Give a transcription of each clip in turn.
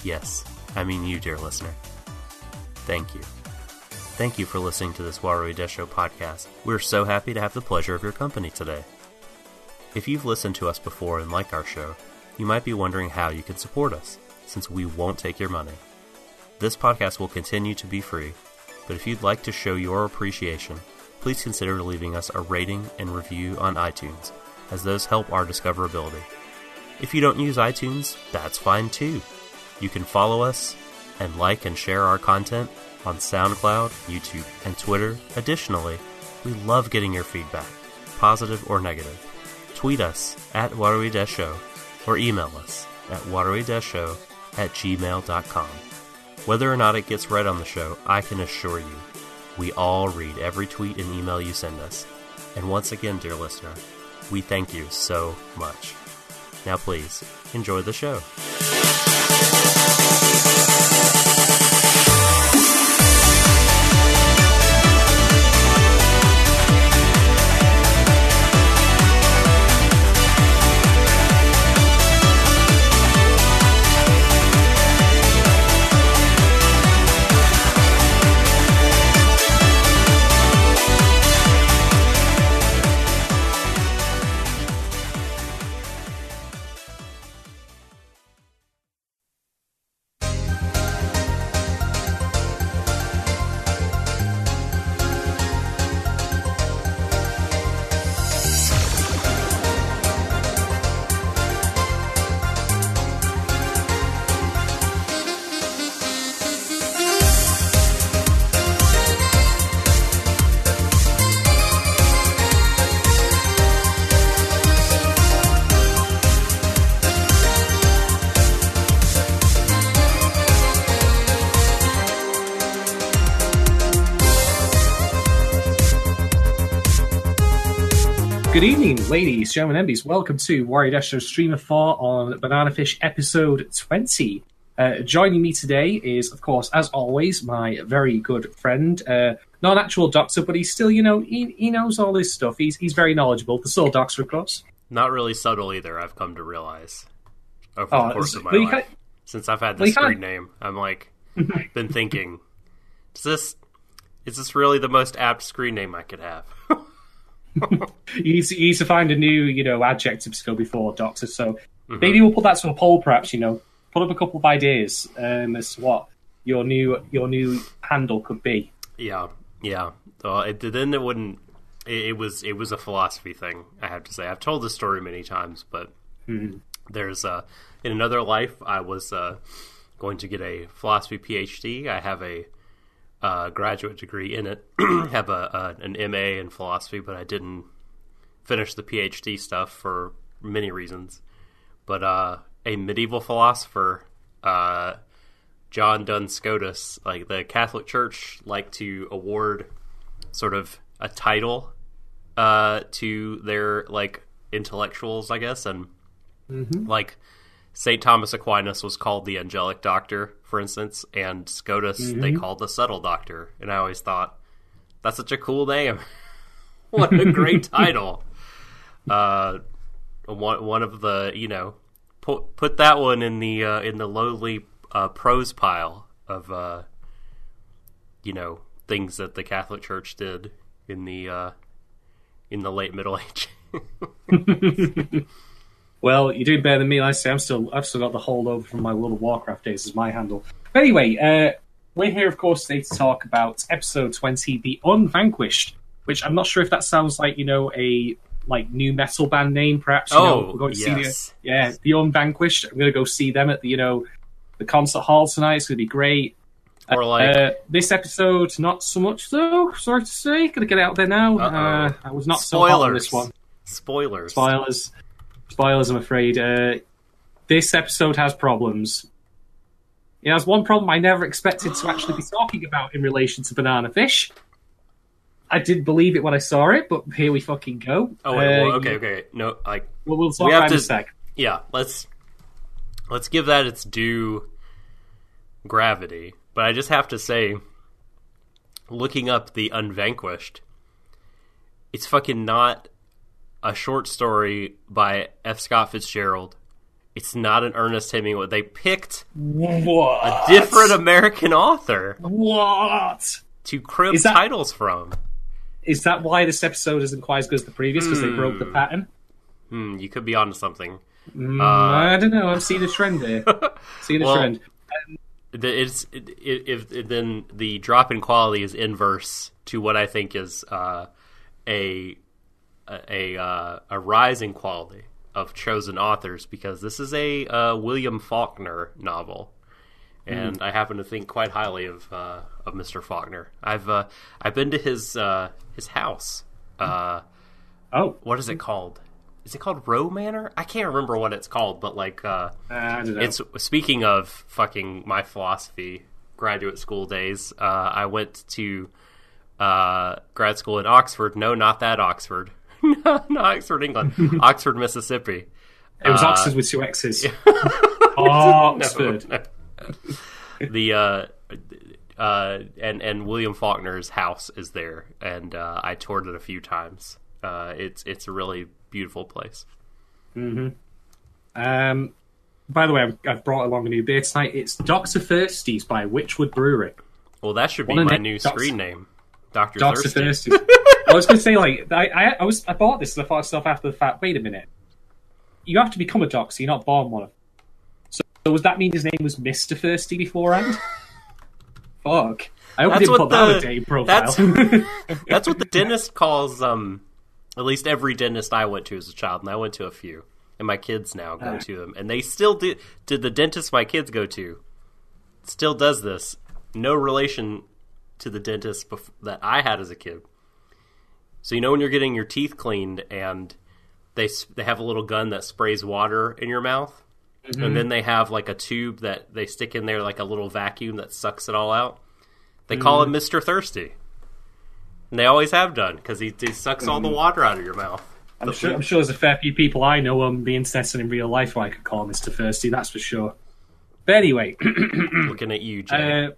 Yes, I mean you, dear listener. Thank you. Thank you for listening to this Warui Desho podcast. We're so happy to have the pleasure of your company today. If you've listened to us before and like our show, you might be wondering how you can support us, since we won't take your money. This podcast will continue to be free, but if you'd like to show your appreciation, please consider leaving us a rating and review on iTunes, as those help our discoverability. If you don't use iTunes, that's fine too. You can follow us and like and share our content on SoundCloud, YouTube, and Twitter. Additionally, we love getting your feedback, positive or negative. Tweet us at Warui Desho or email us at waruidesho@gmail.com. Whether or not it gets read on the show, I can assure you, we all read every tweet and email you send us. And once again, dear listener, we thank you so much. Now please, enjoy the show. Good evening, ladies, gentlemen, and MBs. Welcome to Warui Desho Stream of 4 on Banana Fish episode 20. Joining me today is, of course, as always, my very good friend. Not an actual doctor, but he's still, he knows all this stuff. He's very knowledgeable. The Soul Doctor, of course. Not really subtle either, I've come to realize, over the course of my life. Since I've had this screen name, I'm like, been thinking, is this really the most apt screen name I could have? You need to find a new, adjectives to go before Doctor. So maybe we'll put that to a poll, perhaps. Put up a couple of ideas as to what your new handle could be. Yeah. Then it wouldn't. It was a philosophy thing. I have to say, I've told this story many times, but there's in another life, I was going to get a philosophy PhD. I have a graduate degree in it, have an MA in philosophy, but I didn't finish the PhD stuff for many reasons. But a medieval philosopher, John Duns Scotus, like the Catholic Church, liked to award sort of a title to their intellectuals, I guess, and St. Thomas Aquinas was called the Angelic Doctor, for instance, and Scotus they called the Subtle Doctor. And I always thought, that's such a cool name. What a great title. One of the, put that one in the lowly prose pile of, things that the Catholic Church did in the late Middle Ages. Well, you're doing better than me. I've still got the holdover from my World of Warcraft days as my handle. But anyway, we're here, of course, today to talk about episode 20, The Unvanquished, which I'm not sure if that sounds like, a new metal band name, perhaps. We're going to see The Unvanquished. I'm going to go see them at the concert hall tonight. It's going to be great. Or this episode, not so much though. Sorry to say, going to get it out there now. I was not so hot on this one. Spoilers, I'm afraid. This episode has problems. It has one problem I never expected to actually be talking about in relation to Banana Fish. I didn't believe it when I saw it, but here we fucking go. Oh, okay. No, we'll talk about it in a sec. Yeah, let's give that its due gravity. But I just have to say, looking up The Unvanquished, it's fucking not a short story by F. Scott Fitzgerald. It's not an Ernest Hemingway. They picked What? a different American author What? to crib titles from. Is that why this episode isn't quite as good as the previous? Because they broke the pattern? You could be onto something. I don't know. I'm seeing a trend here. Trend. Then the drop in quality is inverse to what I think is a rise in quality of chosen authors, because this is a William Faulkner novel, and I happen to think quite highly of Mr. Faulkner. I've been to his house. What is it called? Is it called Row Manor? I can't remember what it's called, but like I don't know. It's speaking of fucking my philosophy graduate school days. I went to grad school in Oxford. No, not that Oxford. Not Oxford, England. Oxford, Mississippi. It was Oxford with 2 X's. Oxford. No. And William Faulkner's house is there, and I toured it a few times. It's a really beautiful place. Mm-hmm. By the way, I've brought along a new beer tonight. It's Dr. Thirsties by Witchwood Brewery. Well, that should be my new screen name. Dr. Thirsty. I was going to say, like, I bought this and I thought to myself after the fact, wait a minute. You have to become a doctor, you're not born one. So does that mean his name was Mr. Thirsty beforehand? Fuck. I hope he didn't put that on a date profile. That's what the dentist calls, at least every dentist I went to as a child, and I went to a few, and my kids now go to them, and they still do. To the dentist my kids go to, still does this. No relation to the dentist that I had as a kid. So you know when you're getting your teeth cleaned and they have a little gun that sprays water in your mouth, and then they have like a tube that they stick in there, like a little vacuum that sucks it all out. They call him Mr. Thirsty, and they always have done, because he sucks all the water out of your mouth. I'm sure there's a fair few people I know on the internet and in real life who I could call Mr. Thirsty, that's for sure. But anyway, looking at you, Jay.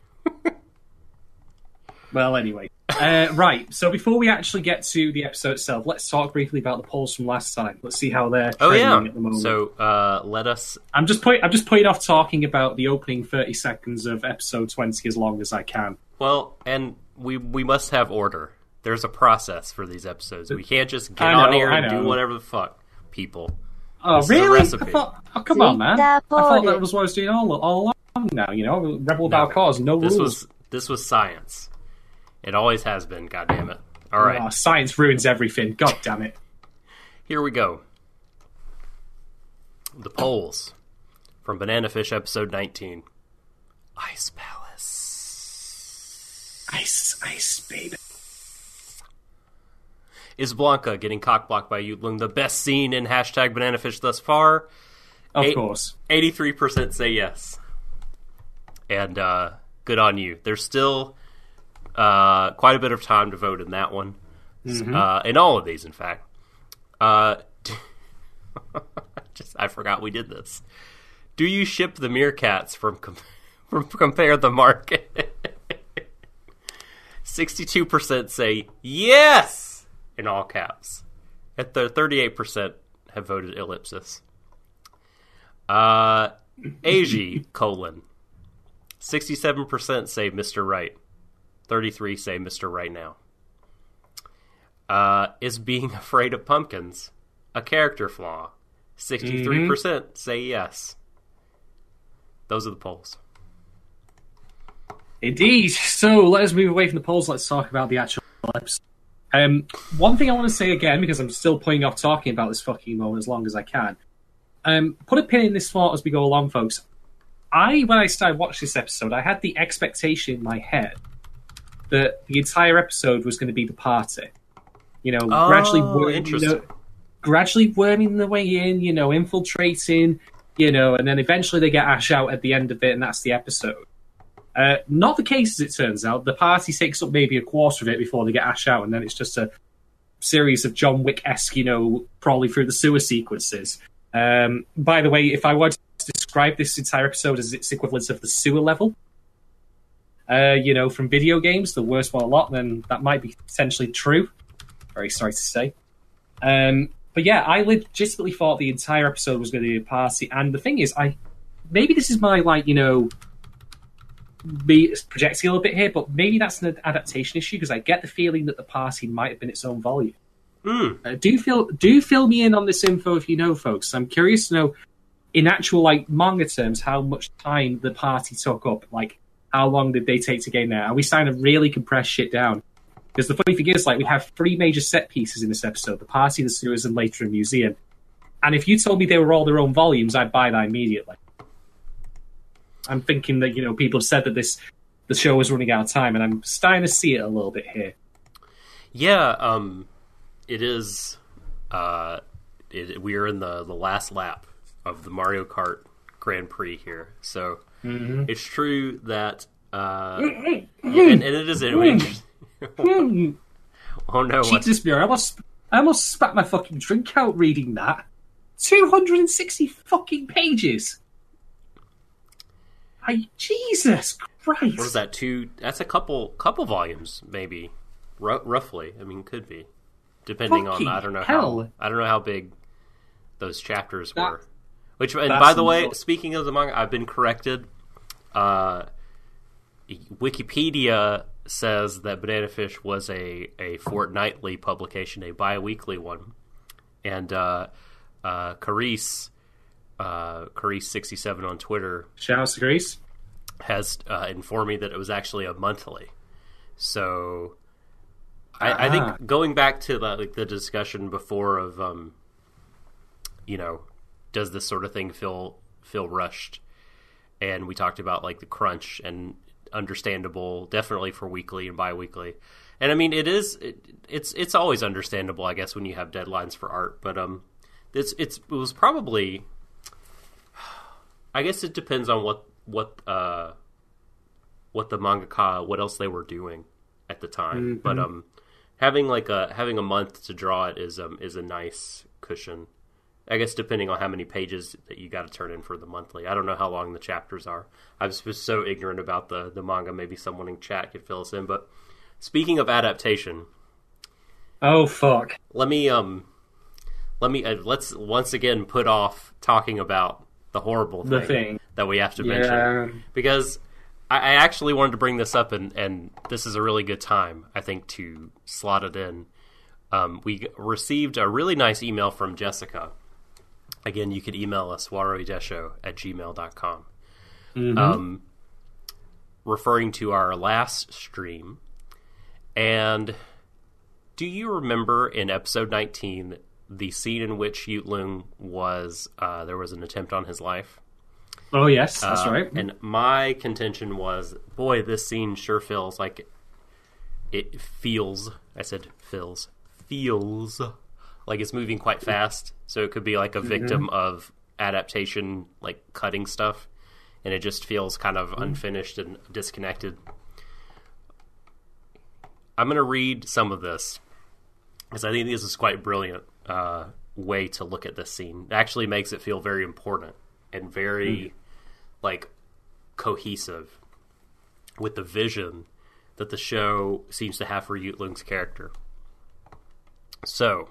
Well, anyway. Right, so before we actually get to the episode itself, let's talk briefly about the polls from last time. Let's see how they're trending at the moment. So, let us... I'm just putting off talking about the opening 30 seconds of episode 20 as long as I can. Well, and we must have order. There's a process for these episodes. We can't just get on here and do whatever the fuck, people. Oh, this really? Come on, man. I thought that was what I was doing all along now, you know? Rebel about cause, no rules. This was science. It always has been, goddammit. All right. Oh, science ruins everything, goddammit. Here we go. The polls from Banana Fish episode 19. Ice Palace. Ice, baby. Is Blanca getting cockblocked by Yutling the best scene in hashtag Banana Fish thus far? Of course. 83% say yes. And good on you. There's still quite a bit of time to vote in that one. In all of these, in fact. I forgot we did this. Do you ship the meerkats from Compare the Market? 62% say yes in all caps. At the 38% have voted ellipsis. AG : 67% say Mr. Right. 33 say Mr. Right Now. Is being afraid of pumpkins a character flaw? 63% say yes. Those are the polls. Indeed. So let us move away from the polls. Let's talk about the actual episode. One thing I want to say again, because I'm still putting off talking about this fucking moment as long as I can. Put a pin in this thought as we go along, folks. When I started watching this episode, I had the expectation in my head that the entire episode was going to be the party. You know, gradually worming their way in, you know, infiltrating, you know, and then eventually they get Ash out at the end of it, and that's the episode. Not the case, as it turns out. The party takes up maybe a quarter of it before they get Ash out, and then it's just a series of John Wick-esque, you know, crawling through the sewer sequences. By the way, if I were to describe this entire episode as its equivalent of the sewer level, you know, from video games, the worst one a lot, then that might be potentially true. Very sorry to say. But But yeah, I legitimately thought the entire episode was going to be a party. And the thing is, maybe this is my, like, be projecting a little bit here, but maybe that's an adaptation issue, because I get the feeling that the party might have been its own volume. Do fill me in on this info if you know, folks. I'm curious to know, in actual, like, manga terms, how much time the party took up. Like, how long did they take to get in there? Are we starting to really compress shit down? Because the funny thing is, like, we have 3 major set pieces in this episode: the party, the sewers, and later a museum. And if you told me they were all their own volumes, I'd buy that immediately. I'm thinking that, people have said that the show was running out of time, and I'm starting to see it a little bit here. Yeah, it is. We are in the last lap of the Mario Kart Grand Prix here, so it's true that, and it is interesting. Oh no! Jesus, I almost spat my fucking drink out reading that. 260 fucking pages. Jesus Christ! What is that? That's a couple volumes, maybe, roughly. I mean, could be, depending fucking on I don't know hell. how big those chapters were. Which, and by the way, speaking of the manga, I've been corrected. Wikipedia says that Banana Fish was a fortnightly publication, a bi-weekly one, and Carice67 on Twitter, shout out to Carice, has informed me that it was actually a monthly. So I think going back to the discussion before of does this sort of thing feel rushed, and we talked about like the crunch, and understandable definitely for weekly and bi-weekly, and I mean it's always understandable, I guess, when you have deadlines for art, but it was probably, I guess it depends on what the mangaka, what else they were doing at the time, but having a month to draw it is a nice cushion, I guess, depending on how many pages that you got to turn in for the monthly. I don't know how long the chapters are. I'm so ignorant about the manga. Maybe someone in chat could fill us in. But speaking of adaptation, oh fuck, let's once again put off talking about the horrible thing that we have to mention, because I actually wanted to bring this up, and this is a really good time, I think, to slot it in. We received a really nice email from Jessica. Again, you could email us, waroidesho@gmail.com, referring to our last stream. And do you remember in episode 19 the scene in which Yutlung was, there was an attempt on his life? Oh, yes, that's right. And my contention was, boy, this scene sure feels like feels like it's moving quite fast. So it could be like a victim of adaptation, like cutting stuff, and it just feels kind of unfinished and disconnected. I'm going to read some of this, because I think this is quite brilliant way to look at this scene. It actually makes it feel very important and very like cohesive with the vision that the show seems to have for Yutlung's character. So,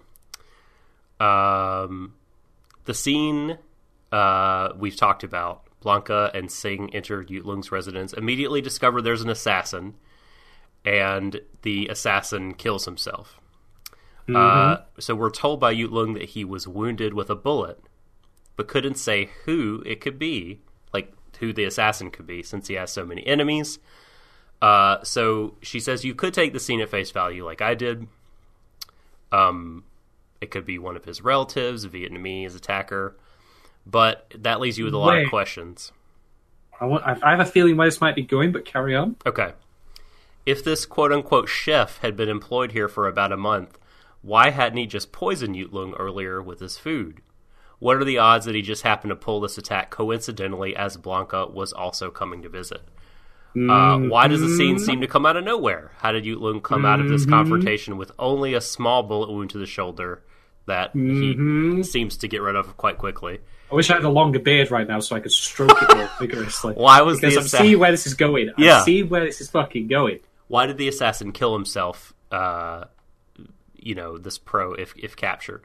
the scene we've talked about, Blanca and Sing enter Yutlung's residence, immediately discover there's an assassin, and the assassin kills himself. So we're told by Yutlung that he was wounded with a bullet, but couldn't say who it could be, like who the assassin could be, since he has so many enemies. So she says you could take the scene at face value like I did. It could be one of his relatives, a Vietnamese attacker, but that leaves you with a lot of questions. I have a feeling where this might be going, but carry on. Okay. If this quote-unquote chef had been employed here for about a month, why hadn't he just poisoned Yutlung earlier with his food? What are the odds that he just happened to pull this attack coincidentally as Blanca was also coming to visit? Why does the scene seem to come out of nowhere? How did Yutlung come out of this confrontation with only a small bullet wound to the shoulder that he seems to get rid of quite quickly? I wish I had a longer beard right now so I could stroke it more vigorously. Why was because the I'm seeing where this is going. I'm seeing where this is fucking going. Why did the assassin kill himself? This pro, if captured.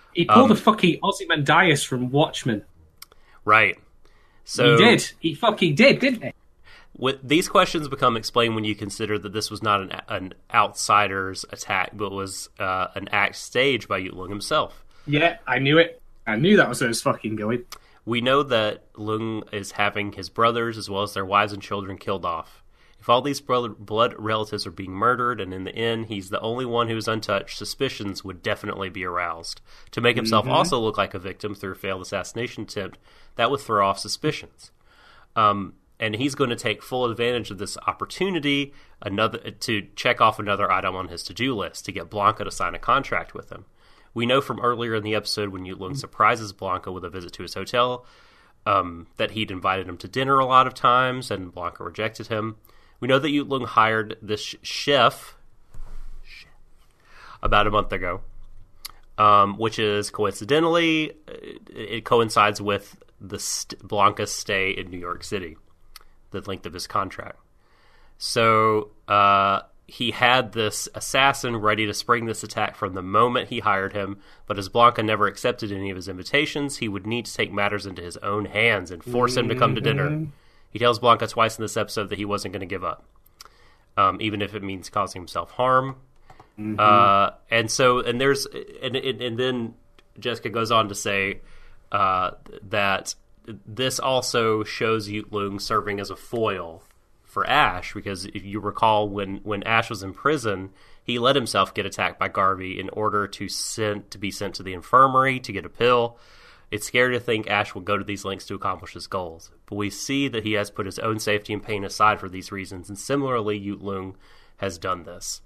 He pulled a fucking Ozymandias from Watchmen. Right. So he did. He fucking did, didn't he? These questions become explained when you consider that this was not an outsider's attack, but was an act staged by Yut-Lung himself. Yeah, I knew it. I knew that was where it was fucking going. We know that Lung is having his brothers as well as their wives and children killed off. If all these blood relatives are being murdered, and in the end he's the only one who is untouched, suspicions would definitely be aroused. To make himself also look like a victim through a failed assassination attempt, that would throw off suspicions. And he's going to take full advantage of this opportunity to check off another item on his to-do list, to get Blanca to sign a contract with him. We know from earlier in the episode when Yut-Lung surprises Blanca with a visit to his hotel that he'd invited him to dinner a lot of times, and Blanca rejected him. We know that Yut-Lung hired this chef about a month ago, which is coincidentally, it coincides with Blanca's stay in New York City, the length of his contract. So he had this assassin ready to spring this attack from the moment he hired him, but as Blanca never accepted any of his invitations, he would need to take matters into his own hands and force him to come to dinner. He tells Blanca twice in this episode that he wasn't going to give up, even if it means causing himself harm. And then Jessica goes on to say that this also shows Yut-Lung serving as a foil for Ash, because if you recall, when Ash was in prison, he let himself get attacked by Garvey in order to be sent to the infirmary to get a pill. It's scary to think Ash will go to these lengths to accomplish his goals, but we see that he has put his own safety and pain aside for these reasons, and similarly, Yut-Lung has done this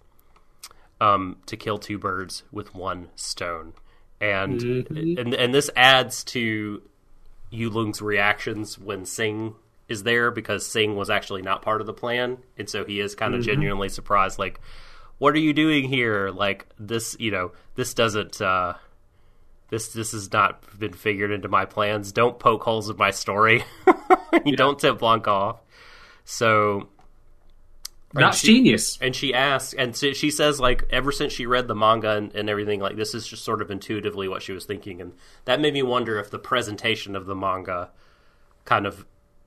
to kill two birds with one stone. And this adds to Yut-Lung's reactions when Singh is there, because Singh was actually not part of the plan, and so he is kind of genuinely surprised, like, what are you doing here? Like, this, this doesn't, this has not been figured into my plans. Don't poke holes in my story. Don't tip Blanca off. So that's genius. And she asks, and she says, like, ever since she read the manga and everything, like, this is just sort of intuitively what she was thinking, and that made me wonder if the presentation of the manga kind of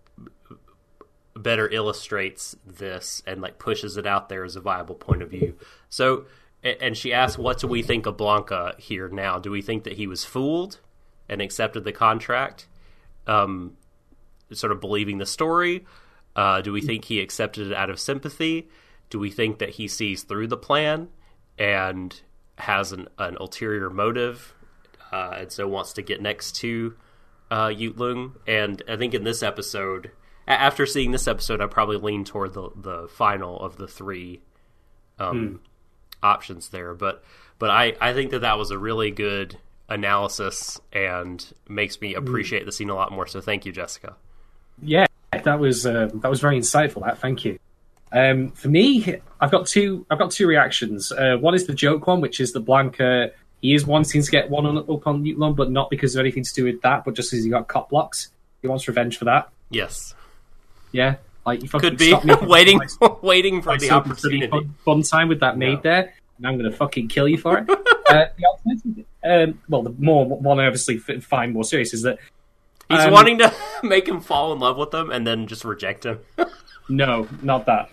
better illustrates this and, like, pushes it out there as a viable point of view. So, and she asks, what do we think of Blanca here now? Do we think that he was fooled and accepted the contract, sort of believing the story? Do we think he accepted it out of sympathy? Do we think that he sees through the plan and has an ulterior motive, and so wants to get next to Yut-Lung? And I think in this episode, after seeing this episode, I probably lean toward the final of the three options there. But I think that was a really good analysis and makes me appreciate the scene a lot more. So thank you, Jessica. Yeah, that was very insightful. Thank you. For me, I've got two reactions. One is the joke one, which is that Blanca, he is wanting to get one up on Yut-Lung, but not because of anything to do with that, but just because he got cop blocks. He wants revenge for that. Yes. Yeah, like you could be waiting for the opportunity. Fun time with that maid there, and I'm going to fucking kill you for it. The alternative, the more one I obviously find more serious is that he's wanting to make him fall in love with them and then just reject him. No, not that.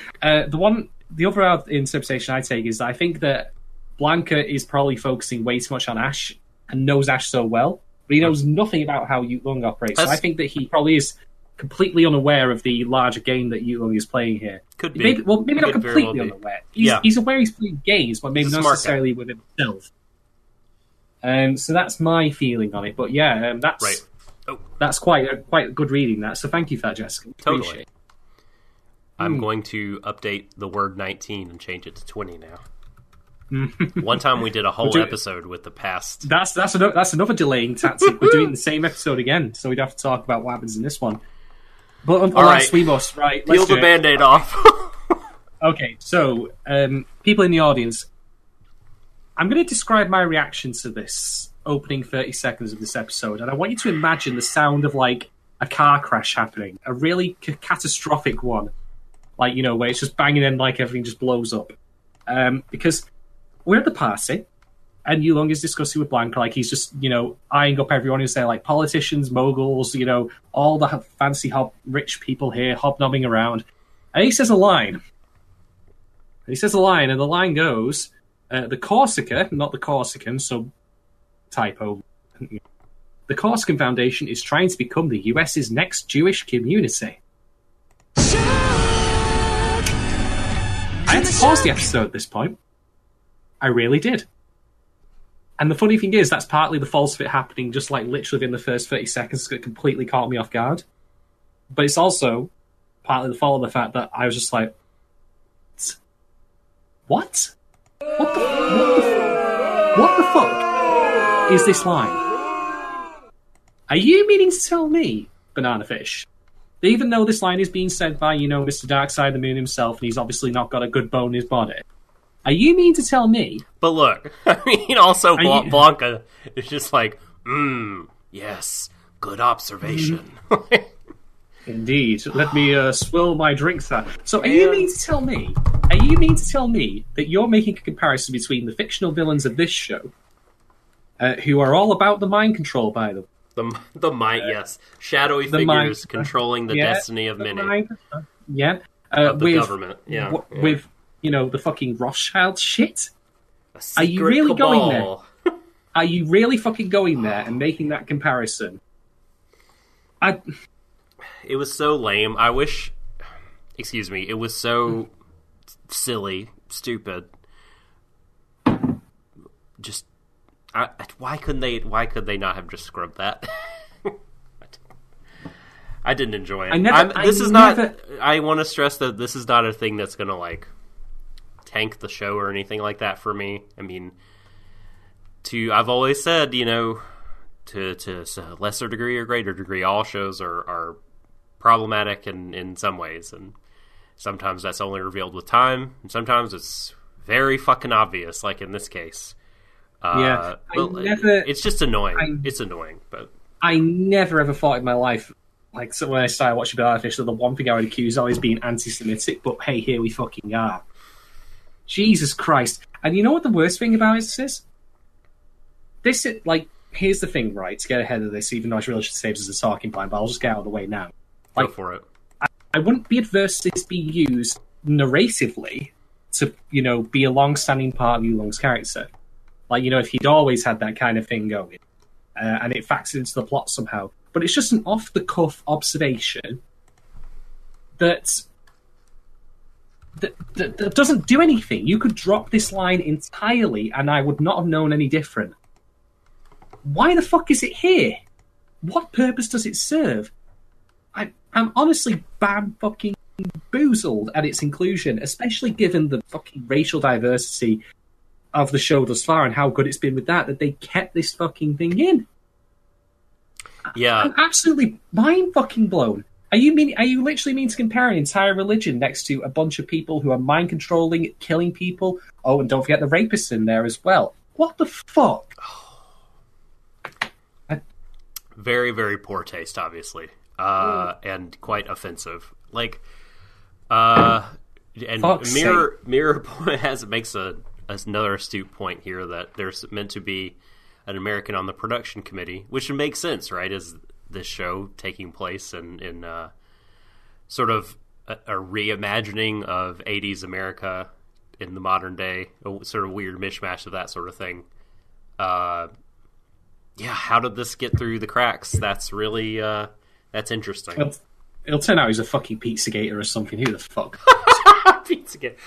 The other interpretation I take is that I think that Blanca is probably focusing way too much on Ash and knows Ash so well, but he knows nothing about how Yut-Lung operates. So I think that he probably is completely unaware of the larger game that Yut-Lung is playing here. Could be. Maybe not completely unaware. He's aware he's playing games, but maybe not necessarily with himself. So that's my feeling on it. But yeah, that's right. That's quite a good reading. That. So thank you for that, Jessica. Totally. Appreciate it. I'm going to update the word 19 and change it to 20 now. One time we did a whole episode with the past. That's another delaying tactic. We're doing the same episode again, so we'd have to talk about what happens in this one. But unless we must, right? Peel the Band-Aid off. Okay, so people in the audience, I'm going to describe my reaction to this opening 30 seconds of this episode, and I want you to imagine the sound of like a car crash happening, a really catastrophic one, like where it's just banging and like everything just blows up. Because we're at the party. And Yulong is discussing with Blanca, like he's just, eyeing up everyone who's there, like politicians, moguls, all the fancy rich people here hobnobbing around. And he says a line. And the line goes, the Corsica, not the Corsican, so typo. The Corsican Foundation is trying to become the US's next Jewish community. I had to pause the episode at this point. I really did. And the funny thing is, that's partly the fault of it happening just like literally within the first 30 seconds, it completely caught me off guard. But it's also partly the fault of the fact that I was just like, what? What the fuck is this line? Are you meaning to tell me, Banana Fish, that even though this line is being said by, Mr. Darkside the Moon himself, and he's obviously not got a good bone in his body, are you mean to tell me? But look, I mean, also Blanca is just like, yes, good observation. Indeed. Let me swill my drink, sir. So are you mean to tell me that you're making a comparison between the fictional villains of this show, who are all about the mind control by them? The mind, yes. Shadowy figures controlling the destiny of many. Of the government, with, the fucking Rothschild shit? Are you really going there? Are you really fucking going there and making that comparison? It was so lame. It was so silly, stupid. Just, why could they not have just scrubbed that? I didn't enjoy it. I want to stress that this is not a thing that's going to, like, tank the show or anything like that for me. I mean, I've always said, to a lesser degree or greater degree, all shows are problematic in some ways, and sometimes that's only revealed with time, and sometimes it's very fucking obvious, like in this case. It's just annoying. It's annoying, but I never ever thought in my life, like, so when I started watching Banana Fish, that the one thing I would accuse always being anti-Semitic, but hey, here we fucking are. Jesus Christ. And you know what the worst thing about this is? Here's the thing, right, to get ahead of this, even though I really should save this as a talking point, but I'll just get out of the way now. Go for it. I wouldn't be adverse to this being used narratively to, be a long-standing part of Yulong's character. Like, if he'd always had that kind of thing going, and it factors into the plot somehow. But it's just an off-the-cuff observation that doesn't do anything. You could drop this line entirely, and I would not have known any different. Why the fuck is it here? What purpose does it serve? I'm honestly fucking boozled at its inclusion, especially given the fucking racial diversity of the show thus far and how good it's been with that they kept this fucking thing in. Yeah. I'm absolutely mind fucking blown. Are you literally mean to compare an entire religion next to a bunch of people who are mind controlling, killing people? Oh, and don't forget the rapists in there as well. What the fuck? Very, very poor taste, obviously. And quite offensive. Like, and Mirror makes another astute point here that there's meant to be an American on the production committee, which would make sense, right? As this show taking place in sort of a reimagining of 80s America in the modern day, a sort of weird mishmash of that sort of thing. How did this get through the cracks? That's really that's interesting. It'll turn out he's a fucking Pizzagator or something. Who the fuck? Pizzagator.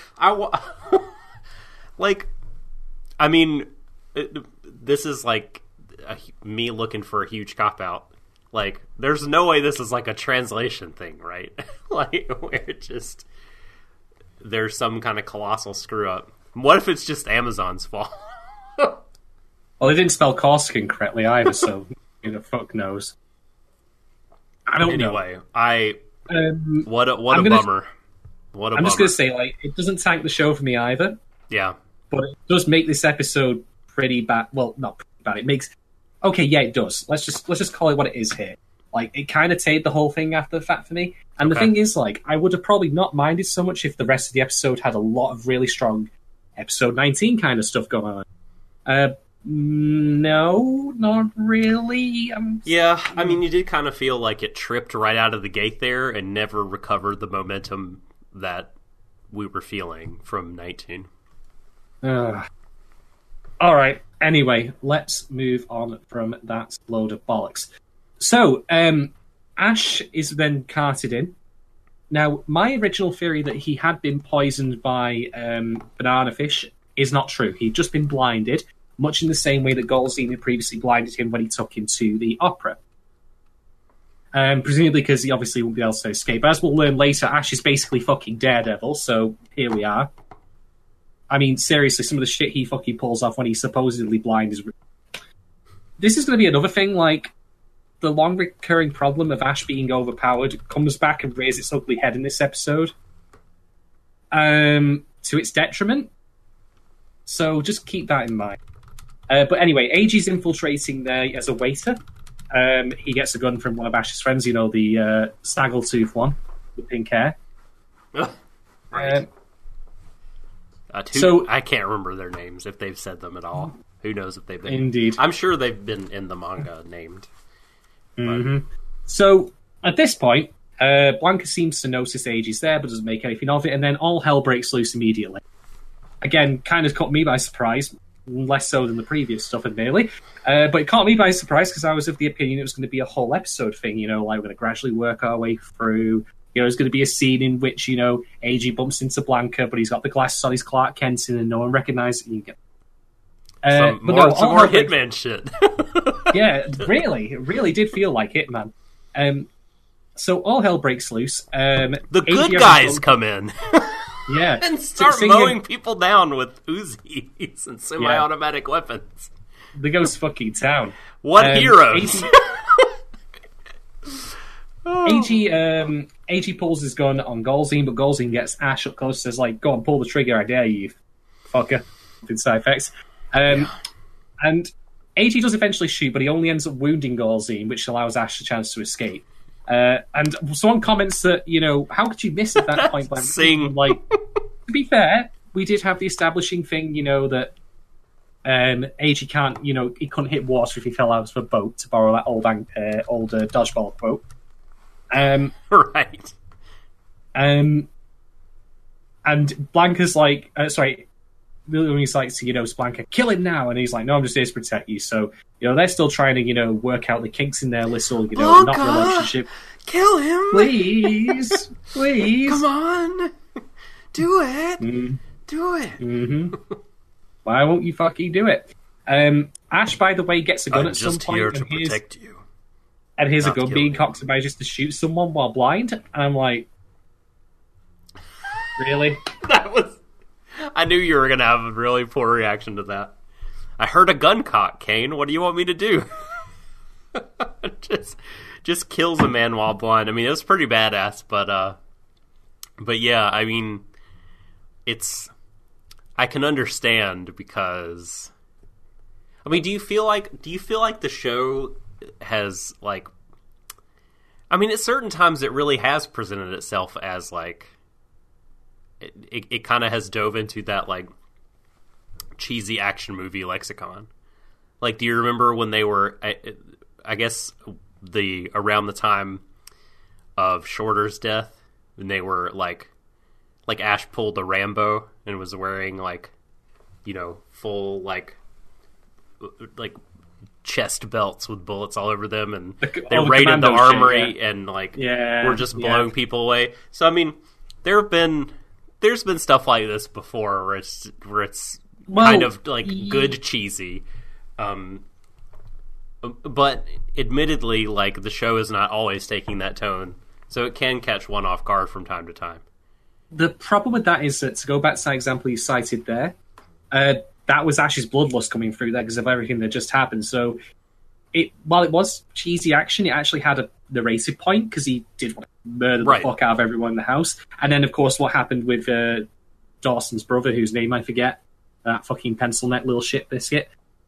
This is like me looking for a huge cop-out. Like, there's no way this is like a translation thing, right? Like, where it just... there's some kind of colossal screw-up. What if it's just Amazon's fault? Well, they didn't spell Corsican correctly either, so who the fuck knows? I don't know. Anyway, what a bummer. I'm just going to say, like, it doesn't tank the show for me either. Yeah. But it does make this episode pretty bad. Well, not pretty bad. It makes... Okay, yeah, it does. Let's just call it what it is here. Like, it kind of tamed the whole thing after the fact for me. And the thing is, like, I would have probably not minded so much if the rest of the episode had a lot of really strong episode 19 kind of stuff going on. No, not really. Yeah, I mean, you did kind of feel like it tripped right out of the gate there and never recovered the momentum that we were feeling from 19. All right. Anyway, let's move on from that load of bollocks. So, Ash is then carted in. Now, my original theory that he had been poisoned by banana fish is not true. He'd just been blinded, much in the same way that Golzine had previously blinded him when he took him to the opera. Presumably because he obviously won't be able to escape. As we'll learn later, Ash is basically fucking Daredevil, so here we are. I mean, seriously, some of the shit he fucking pulls off when he's supposedly blind is... This is going to be another thing, like, the long recurring problem of Ash being overpowered comes back and raises its ugly head in this episode. To its detriment. So just keep that in mind. But anyway, Eiji's infiltrating there as a waiter. He gets a gun from one of Ash's friends, you know, the Snaggletooth one with pink hair. Right. So I can't remember their names, if they've said them at all. Who knows if they've been... Indeed. I'm sure they've been in the manga named. Mm-hmm. So, at this point, Blanca seems to notice Eiji's there, but doesn't make anything of it, and then all hell breaks loose immediately. Again, kind of caught me by surprise, less so than the previous stuff, admittedly. But it caught me by surprise because I was of the opinion it was going to be a whole episode thing, you know, like we're going to gradually work our way through... You know, there's going to be a scene in which, you know, Eiji bumps into Blanca, but he's got the glasses on his Clark Kenton and no one recognises it. Some more Hitman shit. Yeah, really. It really did feel like Hitman. So all hell breaks loose. The good guys come in. Yeah. And start mowing people down with Uzis and semi-automatic weapons. They go fucking town. What heroes! Eiji pulls his gun on Golzine, but Golzine gets Ash up close and says, like, go on, pull the trigger, I dare you, fucker. With side effects. And Eiji does eventually shoot, but he only ends up wounding Golzine, which allows Ash a chance to escape. And someone comments that, you know, how could you miss at that point? Sing. Like, to be fair, we did have the establishing thing, you know, that Eiji can't, you know, he couldn't hit water if he fell out of a boat, to borrow that old dodgeball quote. Right. And Blanca's like, Willie's like to, you know, Blanca, kill him now. And he's like, no, I'm just here to protect you. So, you know, they're still trying to, you know, work out the kinks in their little, you know, Blanca, not relationship. Kill him. Please. Come on. Do it. Do it. Mm-hmm. Why won't you fucking do it? Ash, by the way, gets a gun at some point. I'm just here to protect you. And here's a gun being cocked by just to shoot someone while blind. And I'm like, really? I knew you were going to have a really poor reaction to that. I heard a gun cock, Kane. What do you want me to do? just kills a man while blind. I mean, it was pretty badass, but yeah, I mean, I can understand because, I mean, do you feel like the show has, like, I mean, at certain times it really has presented itself as, like, it kind of has dove into that, like, cheesy action movie lexicon. Like, do you remember when they were, I guess, around the time of Shorter's death, when they were, like Ash pulled the Rambo and was wearing, like, you know, full, like chest belts with bullets all over them, and they raided the armory and, like, were just blowing people away. So, I mean, there's been stuff like this before where it's kind of, like, good cheesy. But admittedly, like, the show is not always taking that tone, so it can catch one off guard from time to time. The problem with that is that, to go back to that example you cited there, that was Ash's bloodlust coming through there because of everything that just happened. So, while it was cheesy action, it actually had a narrative point because he did want to murder the fuck out of everyone in the house. And then, of course, what happened with Dawson's brother, whose name I forget, that fucking pencil neck little shit biscuit.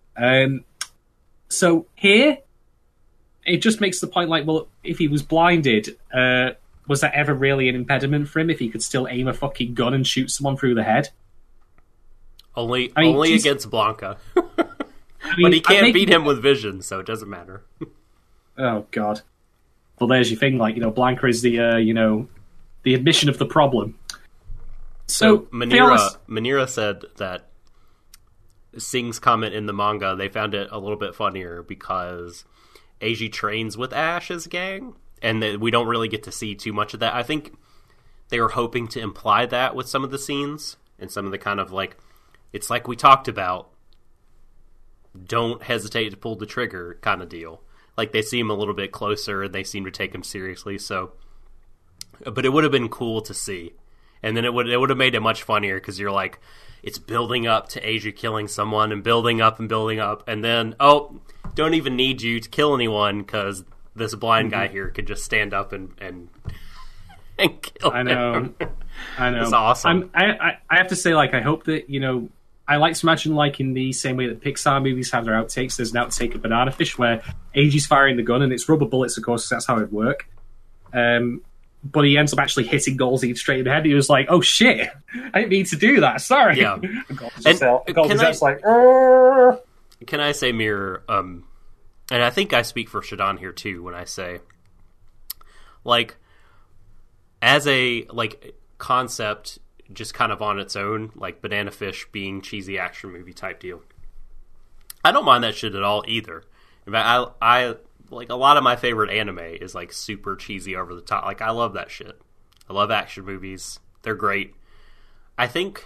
So here, it just makes the point, like, well, if he was blinded, was that ever really an impediment for him if he could still aim a fucking gun and shoot someone through the head? Only against Blanca. But he can't beat him with vision, so it doesn't matter. Oh, God. Well, there's your thing. Like, Blanca is the, the admission of the problem. So Manira said that Sing's comment in the manga, they found it a little bit funnier because Eiji trains with Ash's gang, and we don't really get to see too much of that. I think they were hoping to imply that with some of the scenes and some of the kind of like, it's like we talked about, don't hesitate to pull the trigger kind of deal. Like, they seem a little bit closer and they seem to take him seriously. So, but it would have been cool to see. And then it would have made it much funnier because you're like, it's building up to Eiji killing someone and building up. And then, don't even need you to kill anyone because this blind guy here could just stand up and kill him. I know. It's awesome. I have to say, like, I hope that, I like to imagine, like, in the same way that Pixar movies have their outtakes, there's an outtake of Banana Fish where Eiji's firing the gun and it's rubber bullets, of course, because that's how it would work. But he ends up actually hitting Goldsy straight in the head. He was like, oh shit, I didn't mean to do that, sorry. Yeah. Goldy's like, Can I say, Mirror, and I think I speak for Shadon here too when I say, like, as a, like, concept just kind of on its own, like Banana Fish being cheesy action movie type deal, I don't mind that shit at all either. In fact, I like, a lot of my favorite anime is like super cheesy, over the top. Like, I love that shit. I love action movies. They're great. I think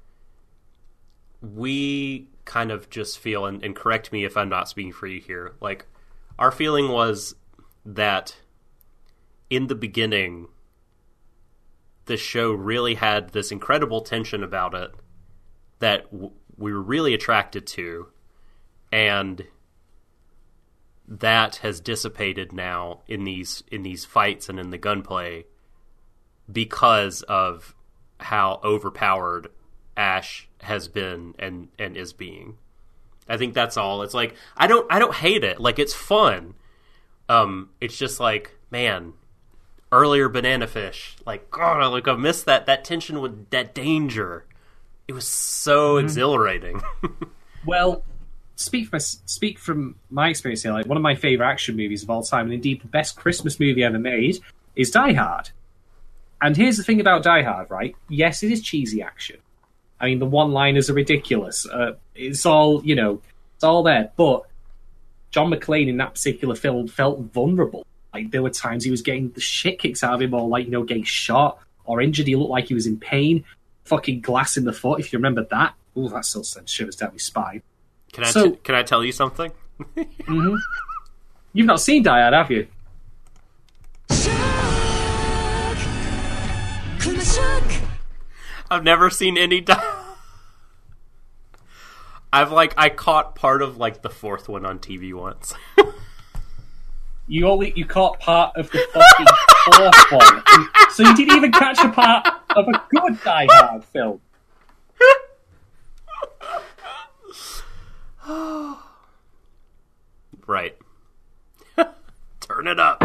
we kind of just feel, and correct me if I'm not speaking for you here, like, our feeling was that in the beginning, the show really had this incredible tension about it that we were really attracted to, and that has dissipated now in these fights and in the gunplay because of how overpowered Ash has been and is being. I think that's all. It's like, I don't hate it. Like, it's fun. It's just like, man, earlier Banana Fish, like, God, like, I missed that tension with that danger. It was so exhilarating. Well, speak from my experience here. Like, one of my favorite action movies of all time, and indeed the best Christmas movie ever made, is Die Hard. And here's the thing about Die Hard, right? Yes, it is cheesy action. I mean, the one-liners are ridiculous. It's all, it's all there. But John McClane in that particular film felt vulnerable. Like, there were times he was getting the shit kicked out of him, or, like, getting shot or injured. He looked like he was in pain. Fucking glass in the foot, if you remember that. Ooh, that still sent shivers down my spine. Can I tell you something? Mm-hmm. You've not seen Die Hard, have you? I've never seen any Die. I caught part of, like, the fourth one on TV once. You caught part of the fucking fourth one, so you didn't even catch a part of a good Die Hard film. Right. Turn it up.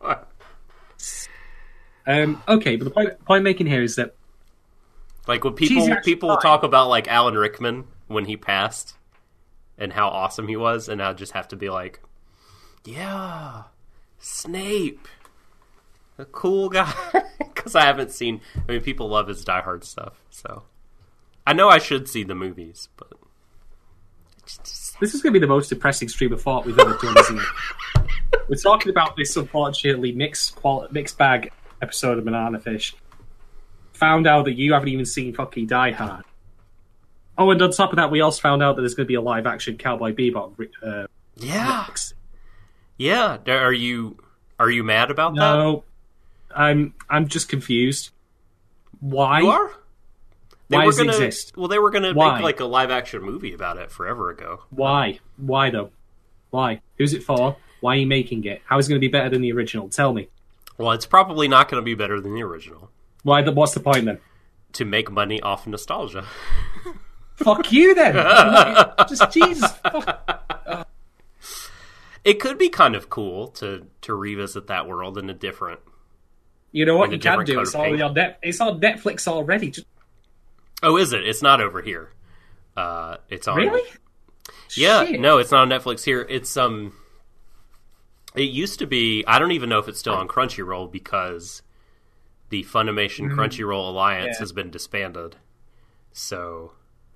Okay, but the point I'm making here is that, like, when people talk about, like, Alan Rickman when he passed and how awesome he was, and I just have to be like, yeah, Snape, a cool guy. Because I haven't seen. I mean, people love his Die Hard stuff, so I know I should see the movies, but this is going to be the most depressing stream of thought we've ever done, isn't it? We're talking about this, unfortunately, mixed bag episode of Banana Fish. Found out that you haven't even seen fucking Die Hard. Oh, and on top of that, we also found out that there's going to be a live-action Cowboy Bebop. Remix. Yeah. Are you mad about that? No, I'm just confused. Why? You are? Why does it exist? Well, they were going to make, like, a live-action movie about it forever ago. Why? Why, though? Why? Who's it for? Why are you making it? How is it going to be better than the original? Tell me. Well, it's probably not going to be better than the original. Why? What's the point, then? To make money off nostalgia. Fuck you, then! Just, Jesus, fuck. It could be kind of cool to revisit that world in a different... You know what you can do? It's on Netflix already. Oh, is it? It's not over here. It's on... Really? Yeah, Shit. no, it's not on Netflix here. It's it used to be. I don't even know if it's still on Crunchyroll because the Funimation Crunchyroll alliance has been disbanded. So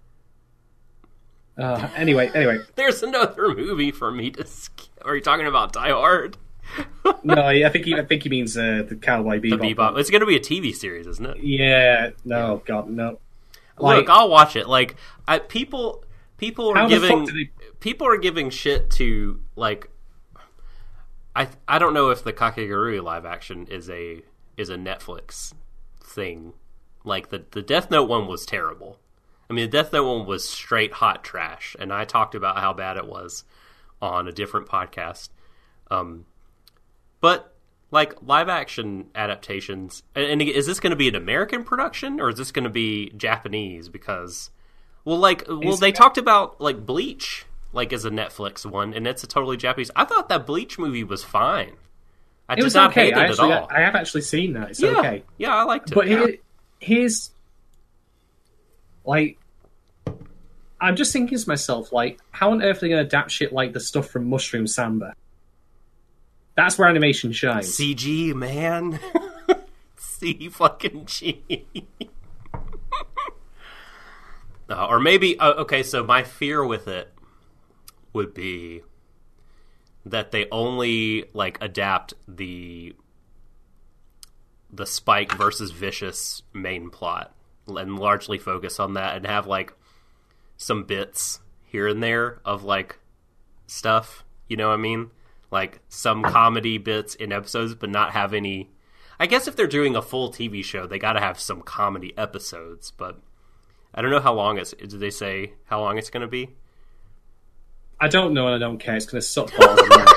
anyway, there's another movie for me to. Are you talking about Die Hard? no, I think he means the Cowboy Bebop. The Bebop. It's going to be a TV series, isn't it? Yeah. No, God, no. Look, I'll watch it. Like, people are giving shit to like. I don't know if the Kakegurui live action is a Netflix thing. Like the Death Note one was terrible. I mean, the Death Note one was straight hot trash, and I talked about how bad it was on a different podcast. But like live action adaptations, and is this going to be an American production or is this going to be Japanese? Because they talked about like Bleach like as a Netflix one, and it's a totally Japanese. I thought that Bleach movie was fine. I did not hate it at all. I have actually seen that. It's okay. Yeah, I liked it. But here's like, I'm just thinking to myself, like, how on earth are they going to adapt shit like the stuff from Mushroom Samba? That's where animation shines. CG, man. C-fucking-G. Or maybe, okay, so my fear with it would be that they only, like, adapt the Spike versus Vicious main plot and largely focus on that and have, like, some bits here and there of, like, stuff. You know what I mean? Like, some comedy bits in episodes, but not have any... I guess if they're doing a full TV show, they gotta have some comedy episodes, but I don't know how long it's... Did they say how long it's gonna be? I don't know and I don't care. It's gonna suck balls. I'm not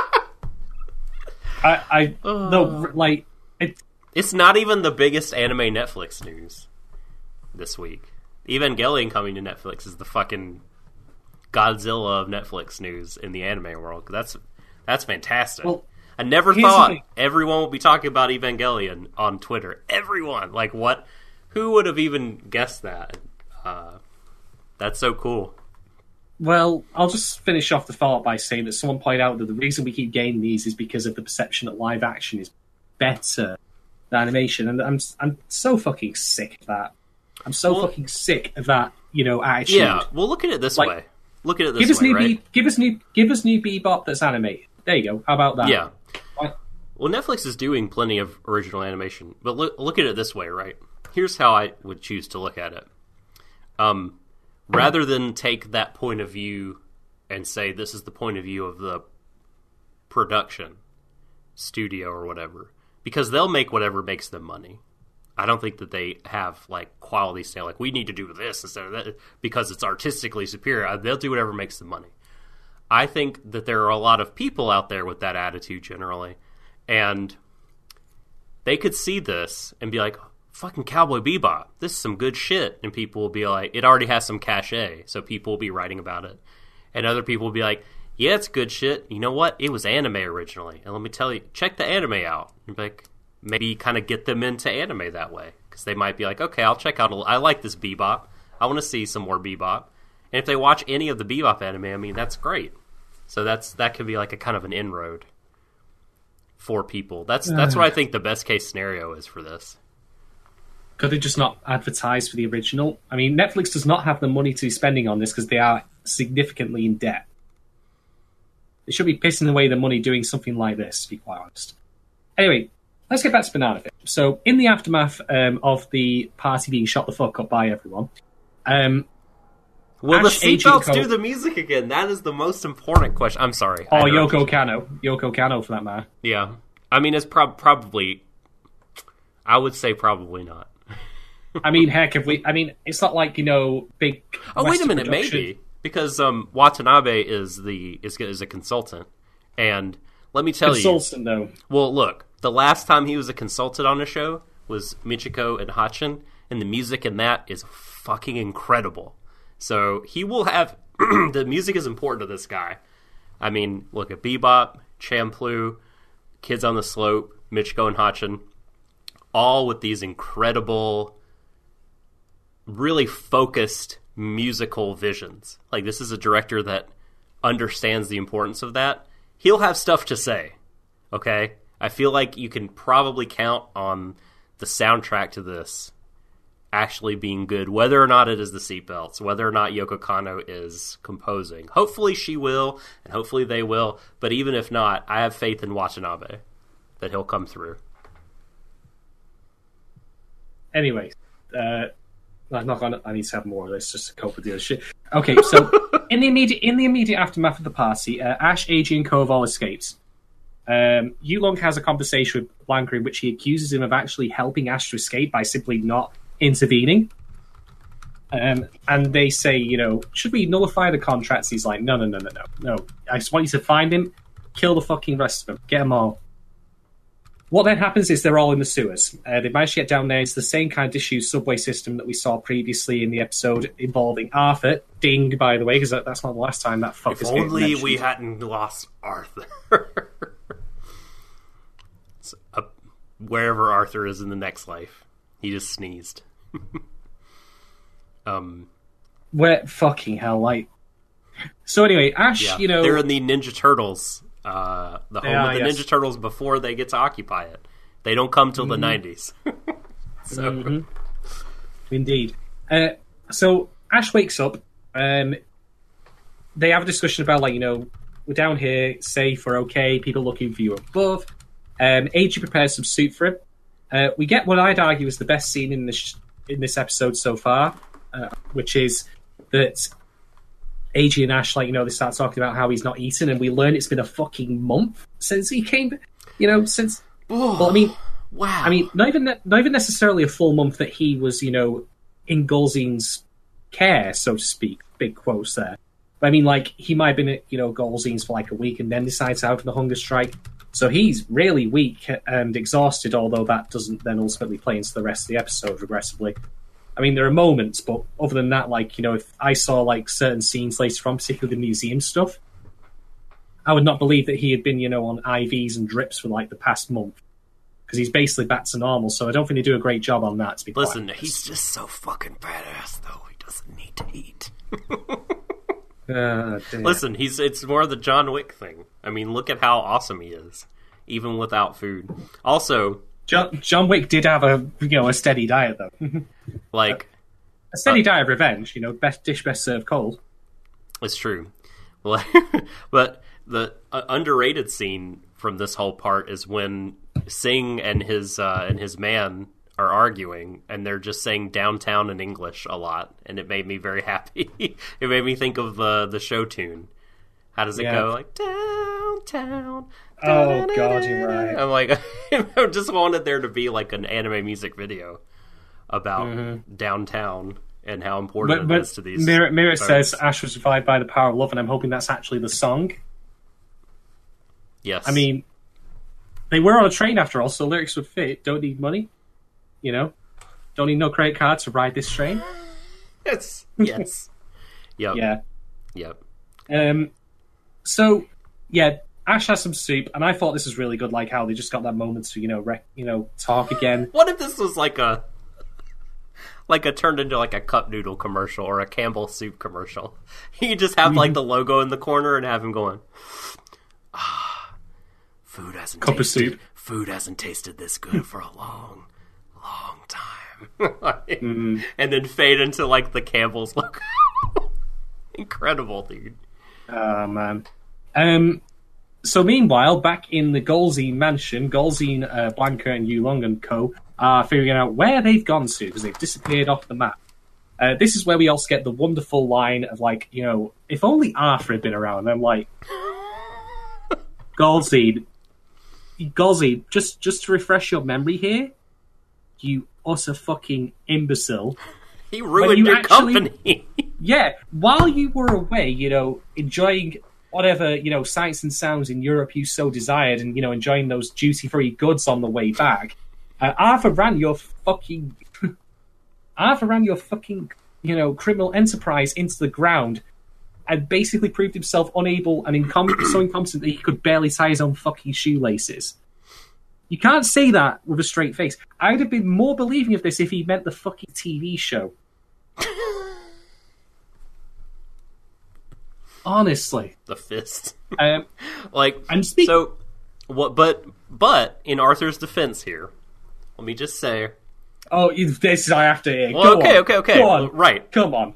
interested. No, like... It's not even the biggest anime Netflix news this week. Evangelion coming to Netflix is the fucking Godzilla of Netflix news in the anime world. That's fantastic. Well, I never thought everyone would be talking about Evangelion on Twitter. Everyone. Like, what? Who would have even guessed that? That's so cool. Well, I'll just finish off the thought by saying that someone pointed out that the reason we keep getting these is because of the perception that live action is better than animation. And I'm so fucking sick of that. I'm so fucking sick of that, attitude. Yeah, well, look at it this way. Look at it this way, right? Give us new Bebop that's animated. There you go. How about that? Yeah. Well, Netflix is doing plenty of original animation, but look at it this way, right? Here's how I would choose to look at it. Rather than take that point of view and say this is the point of view of the production studio or whatever, because they'll make whatever makes them money. I don't think that they have like quality standard. Like, we need to do this instead of that because it's artistically superior. They'll do whatever makes them money. I think that there are a lot of people out there with that attitude generally, and they could see this and be like, fucking Cowboy Bebop, this is some good shit. And people will be like, it already has some cachet, so people will be writing about it. And other people will be like, yeah, it's good shit. You know what? It was anime originally. And let me tell you, check the anime out. And be like, maybe kind of get them into anime that way. Because they might be like, okay, I'll check out, I like this Bebop. I want to see some more Bebop. And if they watch any of the Bebop anime, I mean, that's great. So that could be like a kind of an inroad for people. That's what I think the best case scenario is for this. Could they just not advertise for the original? I mean, Netflix does not have the money to be spending on this because they are significantly in debt. They should be pissing away the money doing something like this, to be quite honest. Anyway, let's get back to Banana Fish. So, in the aftermath of the party being shot the fuck up by everyone, will the seatbelts do the music again? That is the most important question. I'm sorry. Oh, Yoko Kanno, for that matter. Yeah. I mean, it's probably... I would say probably not. I mean, heck, it's not like, big... Oh, wait a minute, production. maybe. Because Watanabe is a consultant. And let me tell you... Consultant, though. Well, look, the last time he was a consultant on a show was Michiko and Hachin, and the music in that is fucking incredible. So he will have... the music is important to this guy. I mean, look at Bebop, Champloo, Kids on the Slope, Michiko and Hachin, all with these incredible, really focused musical visions. Like, this is a director that understands the importance of that. He'll have stuff to say, okay? I feel like you can probably count on the soundtrack to this actually being good, whether or not it is the seatbelts, whether or not Yoko Kanno is composing. Hopefully she will, and hopefully they will, but even if not, I have faith in Watanabe that he'll come through. Anyway, I'm not gonna. I need to have more of this just to cope with the other shit. Okay, so in the immediate aftermath of the party, Ash, Eiji, and Koval escapes. Yulong has a conversation with Blanca in which he accuses him of actually helping Ash to escape by simply not intervening. And they say, should we nullify the contracts? He's like, no. I just want you to find him, kill the fucking rest of them, get them all. What then happens is they're all in the sewers. They manage to get down there. It's the same kind of disused subway system that we saw previously in the episode involving Arthur. Ding, by the way, because that's not the last time that fucker's If only we hadn't lost Arthur. Wherever Arthur is in the next life. He just sneezed. Where fucking hell, like. So anyway, Ash, they're in the Ninja Turtles, the home of the Ninja Turtles before they get to occupy it. They don't come till the 90s. So, indeed. So Ash wakes up. They have a discussion about we're down here, safe, we're okay. People looking for you above. Eiji prepares some soup for him. We get what I'd argue is the best scene in this episode so far, which is that Eiji and Ash, they start talking about how he's not eaten, and we learn it's been a fucking month since he came. Since. Well, I mean, wow. I mean, not even necessarily a full month that he was, in Golzin's care, so to speak. Big quotes there. But I mean, he might have been at Golzin's for a week and then decides out on the hunger strike. So he's really weak and exhausted, although that doesn't then ultimately play into the rest of the episode regressively. I mean, there are moments, but other than that, if I saw certain scenes later on, particularly the museum stuff, I would not believe that he had been, on IVs and drips for the past month. Because he's basically back to normal, so I don't think they do a great job on that, to be Listen, quite honest. He's just so fucking badass, though. He doesn't need to eat. Listen, it's more the John Wick thing. I mean, look at how awesome he is, even without food. Also, John Wick did have a steady diet though. A steady diet of revenge. Best dish best served cold. It's true. Well, but the underrated scene from this whole part is when Singh and his man are arguing, and they're just saying downtown in English a lot, and it made me very happy. It made me think of the show tune. How does it go? Downtown. Oh God, you're right. I'm I just wanted there to be an anime music video about downtown and how important it is to these. Mirror says Ash was revived by the power of love, and I'm hoping that's actually the song. Yes. I mean, they were on a train after all, so lyrics would fit. Don't need money. Don't need no credit card to ride this train. Yes. Yep. Yeah. Yep. So, Ash has some soup, and I thought this was really good, how they just got that moment to, talk again. What if this was turned into a cup noodle commercial or a Campbell soup commercial? You just have the logo in the corner and have him going, food hasn't tasted this good for a long time. And then fade into the Campbell's logo. Incredible, dude. Oh, man. So meanwhile, back in the Golzine mansion, Golzine, Blanca, and Yulong and co. are figuring out where they've gone to, because they've disappeared off the map. This is where we also get the wonderful line of, if only Arthur had been around. And I'm like, Golzine, just to refresh your memory here, you utter fucking imbecile. He ruined your company. Yeah, while you were away, enjoying whatever, sights and sounds in Europe you so desired, and, enjoying those duty-free goods on the way back, Arthur ran your fucking, criminal enterprise into the ground and basically proved himself unable and so incompetent that he could barely tie his own fucking shoelaces. You can't say that with a straight face. I'd have been more believing of this if he meant the fucking TV show. Honestly. The fist. And so what? But in Arthur's defense here, let me just say. Oh, this is I have to hear. Well, okay. Go on. Right. Come on.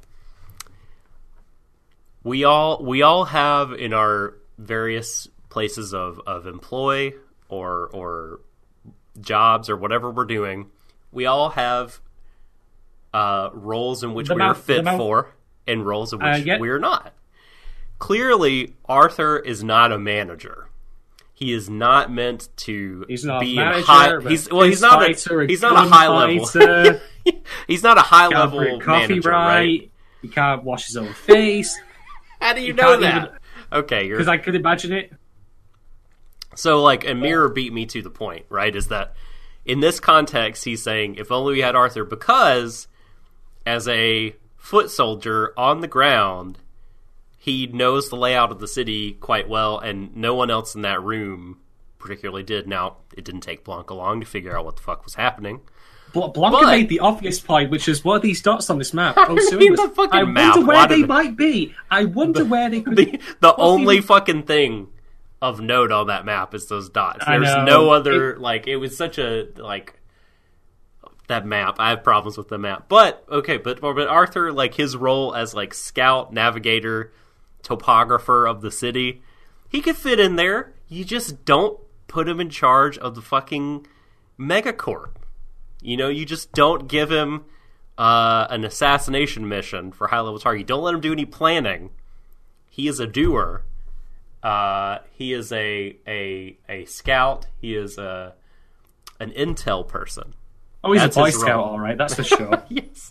We all have in our various places of employ or jobs or whatever we're doing, we all have roles in which we are fit for and roles in which we're not. Clearly, Arthur is not a manager. He is not meant to be a manager, high. He's not a high level. He's not a high level manager, right? He can't wash his own face. How do you know that? Okay, because I could imagine it. So, like, Amir beat me to the point, right? Is that in this context, he's saying, if only we had Arthur, because as a foot soldier on the ground, he knows the layout of the city quite well, and no one else in that room particularly did. Now, it didn't take Blanca long to figure out what the fuck was happening. Blanca made the obvious point, which is, what are these dots on this map? Oh, so I wonder where they might be. I wonder where they could be. The only fucking thing of note on that map is those dots. There's no other, it was such a, that map. I have problems with the map. But Arthur, his role as, scout, navigator, topographer of the city, he could fit in there. You just don't put him in charge of the fucking megacorp. You just don't give him an assassination mission for high-level target. You don't let him do any planning. He is a doer. He is a scout. He is an intel person. Oh, he's a Boy Scout, all right. That's for sure. Yes.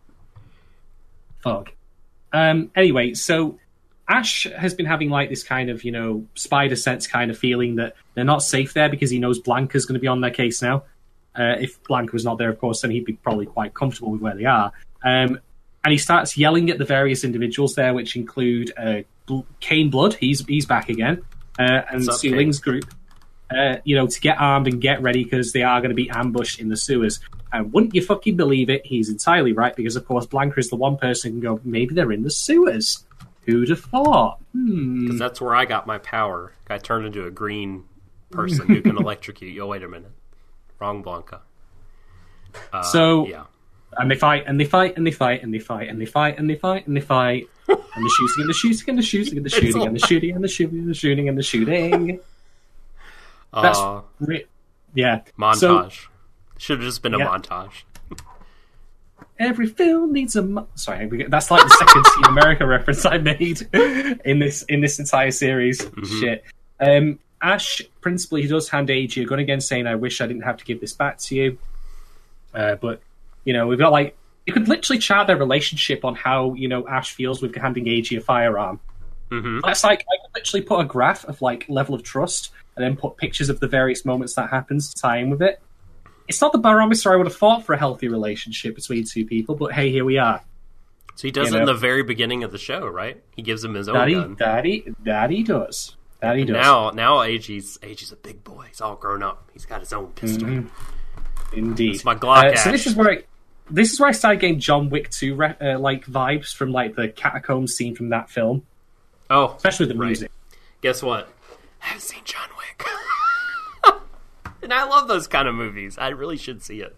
Fuck. Anyway, so Ash has been having this kind of, spider sense kind of feeling that they're not safe there because he knows Blanca's going to be on their case now. If Blanca was not there, of course, then he'd be probably quite comfortable with where they are. And he starts yelling at the various individuals there, which include Kane Blood, he's back again, and Su Ling's group, to get armed and get ready because they are going to be ambushed in the sewers. And wouldn't you fucking believe it, he's entirely right, because, of course, Blanca is the one person who can go, maybe they're in the sewers. Who'd have thought? Because that's where I got my power. I turned into a green person who can electrocute you. Oh, wait a minute. Wrong Blanca. Yeah. And they fight, and they fight, and they fight, and they fight, and they fight, and they fight, and they fight. And the shooting, and the shooting, and the shooting, and the shooting, and the shooting, and the shooting, and the shooting, and the shooting. That's yeah. Montage. Should have just been a montage. Every film needs a sorry, that's the second Team America reference I made in this entire series. Mm-hmm. Shit. Ash, principally, he does hand Eiji a gun again, saying, I wish I didn't have to give this back to you. But, we've got, you could literally chart their relationship on how, Ash feels with handing Eiji a firearm. Mm-hmm. That's I could literally put a graph of, level of trust, and then put pictures of the various moments that happens to tie in with it. It's not the barometer I would have thought for a healthy relationship between two people, but hey, here we are. So he does it in the very beginning of the show, right? He gives him his own gun. That he does. That he does. Now Eiji's a big boy. He's all grown up. He's got his own pistol. Mm-hmm. Indeed. It's my Glock. So this is where I started getting John Wick 2 vibes from the catacombs scene from that film. Oh, especially the music. Guess what? I haven't seen John Wick, and I love those kind of movies. I really should see it.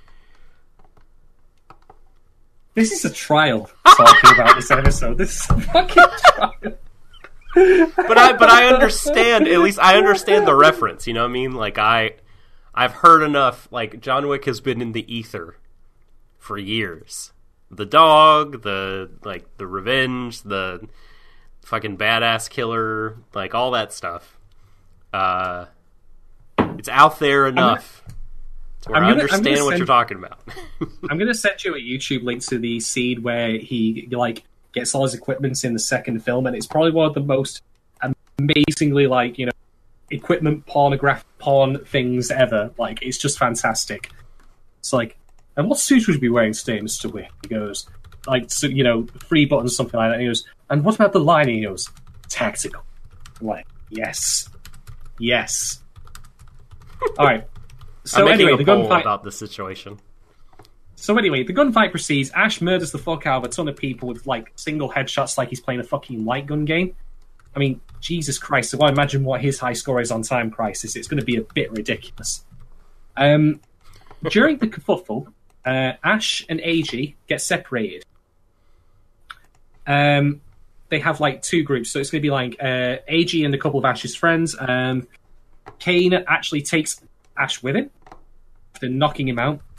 This is a trial talking about this episode. This is a fucking trial. But I understand. At least I understand the reference. You know what I mean? I've heard enough. John Wick has been in the ether for years. The dog, the revenge, the fucking badass killer, all that stuff. It's out there enough to where I understand what you're talking about. I'm gonna send you a YouTube link to the scene where he gets all his equipment in the second film, and it's probably one of the most amazingly equipment porn things ever. It's just fantastic. It's and what suit would you be wearing today, Mr. Wick? He goes, 3 buttons, something like that. And he goes, and what about the lining? He goes, tactical. I'm yes. All right. So I'm making anyway, a poll about the situation. So anyway, the gunfight proceeds. Ash murders the fuck out of a ton of people with like single headshots, like he's playing a fucking light gun game. I mean, Jesus Christ! So I imagine what his high score is on Time Crisis. It's going to be a bit ridiculous. During the kerfuffle, Ash and AG get separated. They have like two groups, so it's going to be like AG and a couple of Ash's friends. Kane actually takes Ash with him after knocking him out.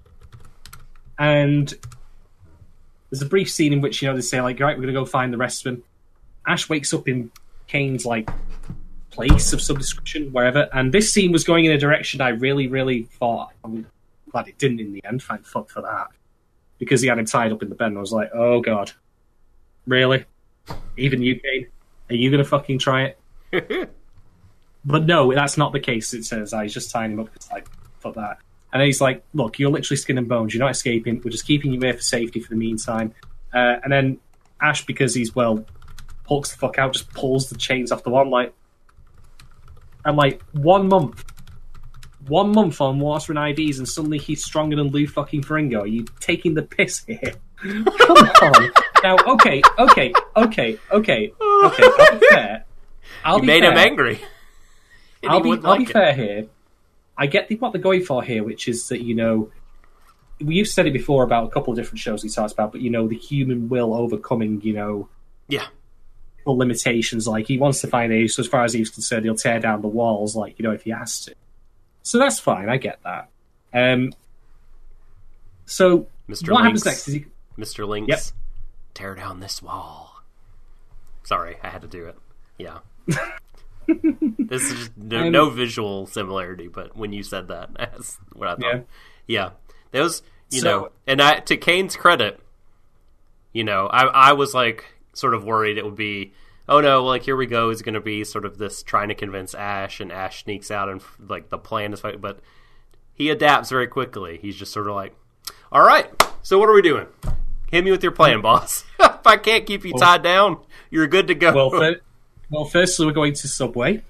And there's a brief scene in which, they say, like, right, we're going to go find the rest of them. Ash wakes up in Kane's, like, place of some description, wherever. And this scene was going in a direction I really, really thought. I'm glad it didn't in the end. Thank fuck for that. Because he had him tied up in the bed, and I was like, oh, God. Really? Even you, Kane? Are you going to fucking try it? But no, that's not the case, it says. He's just tying him up. It's like, fuck that. And then he's like, look, you're literally skin and bones. You're not escaping. We're just keeping you here for safety for the meantime. And then Ash, because he's, hulks the fuck out, just pulls the chains off the wall. I'm like, 1 month. 1 month on water and IVs, and suddenly he's stronger than Lou fucking Ferrigno. Are you taking the piss here? Come on. Now, okay. I'll be fair. You made him angry. I'll be fair here. I get what they're going for here, which is that, you've said it before about a couple of different shows we talked about, but, the human will overcoming, limitations. Like, he wants to find Ace, so as far as he's concerned, he'll tear down the walls, if he has to. So that's fine, I get that. So, Mr. what Lynx, happens next? Mr. Lynx, yep. Tear down this wall. Sorry, I had to do it. Yeah. This is just no visual similarity, but when you said that, that's what I thought. Yeah. That was, and to Kane's credit, I was like sort of worried it would be, oh no, like here we go, is going to be sort of this trying to convince Ash, and Ash sneaks out and like the plan is fight, but he adapts very quickly. He's just sort of like, all right, so what are we doing? Hit me with your plan, boss. If I can't keep you tied down, you're good to go. Well, firstly, we're going to Subway.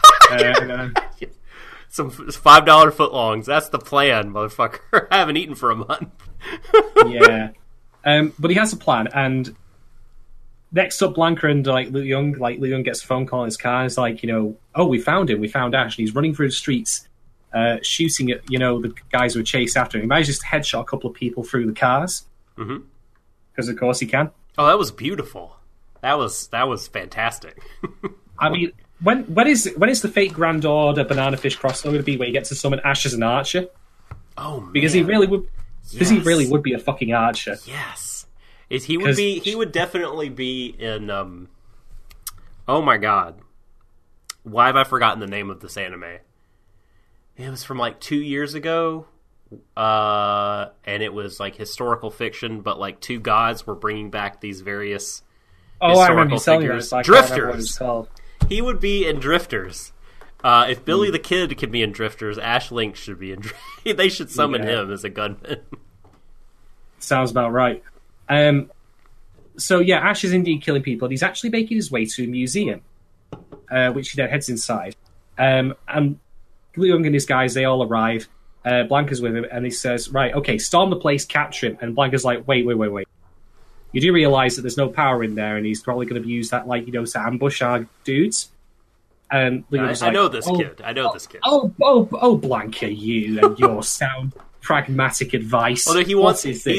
Some $5 footlongs. That's the plan, motherfucker. I haven't eaten for a month. Yeah. But he has a plan, and next up, Blanca and Liu Young gets a phone call in his car, and it's like, oh, we found him. We found Ash, and he's running through the streets, shooting at, the guys who were chased after him. He managed to headshot a couple of people through the cars. Mm-hmm. Because, of course, he can. Oh, that was beautiful. That was fantastic. I mean, when is the fake Grand Order Banana Fish crossover going to be where he gets to summon Ash as an archer? Oh man, because he really would. Because he really would be a fucking archer. Yes, he would definitely be in. Oh my god, why have I forgotten the name of this anime? It was from like 2 years ago. And it was like historical fiction, but like two gods were bringing back these various I remember you telling me this. Drifters. He would be in Drifters. If Billy the Kid can be in Drifters, Ash Lynx should be in. They should summon him as a gunman. Sounds about right. So yeah, Ash is indeed killing people, and he's actually making his way to a museum, which he then heads inside. And Liu Young and his guys, they all arrive. Blanca's with him, and he says, right, okay, storm the place, capture him. And Blanca's like, wait. You do realise that there's no power in there, and he's probably going to use that, to ambush our dudes? And I know this kid. Oh, Blanca, you and your sound pragmatic advice. Well, no,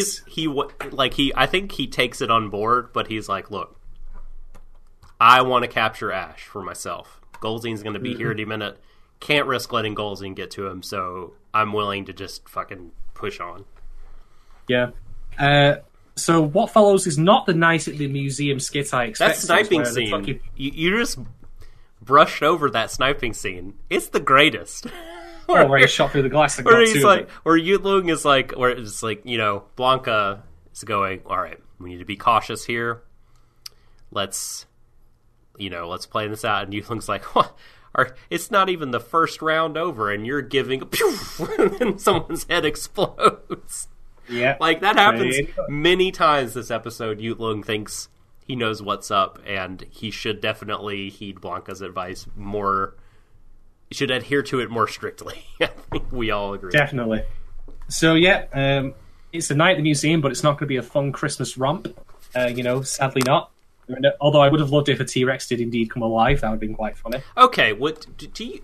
I think he takes it on board, but he's like, look, I want to capture Ash for myself. Golzine's going to be here any minute. Can't risk letting Golzine get to him, so I'm willing to just fucking push on. Yeah. So what follows is not the night at the museum skit I expected. That sniping scene, you just brushed over that sniping scene. It's the greatest. Where he shot through the glass. Where Yu Lung is like, where it's like, Blanca is going, all right, we need to be cautious here. Let's play this out. And Yu Lung's like, what? It's not even the first round over, and you're giving and someone's head explodes. Yeah, like that happens many times this episode. Yu Lung thinks he knows what's up, and he should definitely heed Blanca's advice more. Should adhere to it more strictly. I think we all agree. Definitely. So yeah, it's a night at the museum, but it's not going to be a fun Christmas romp. Sadly not. Although I would have loved it if a T-Rex did indeed come alive. That would have been quite funny. Okay, what do you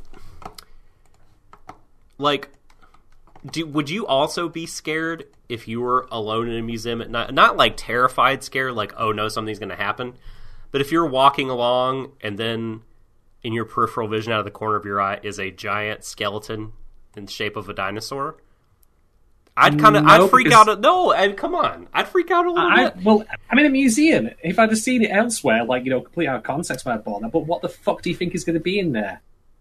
like? Would you also be scared if you were alone in a museum at night? Not like terrified, scared, like oh no, something's going to happen. But if you're walking along and then in your peripheral vision out of the corner of your eye is a giant skeleton in the shape of a dinosaur, I'd freak out. Come on, I'd freak out a little bit. Well, I'm in a museum. If I'd have seen it elsewhere, completely out of context when I bought that, but what the fuck do you think is going to be in there?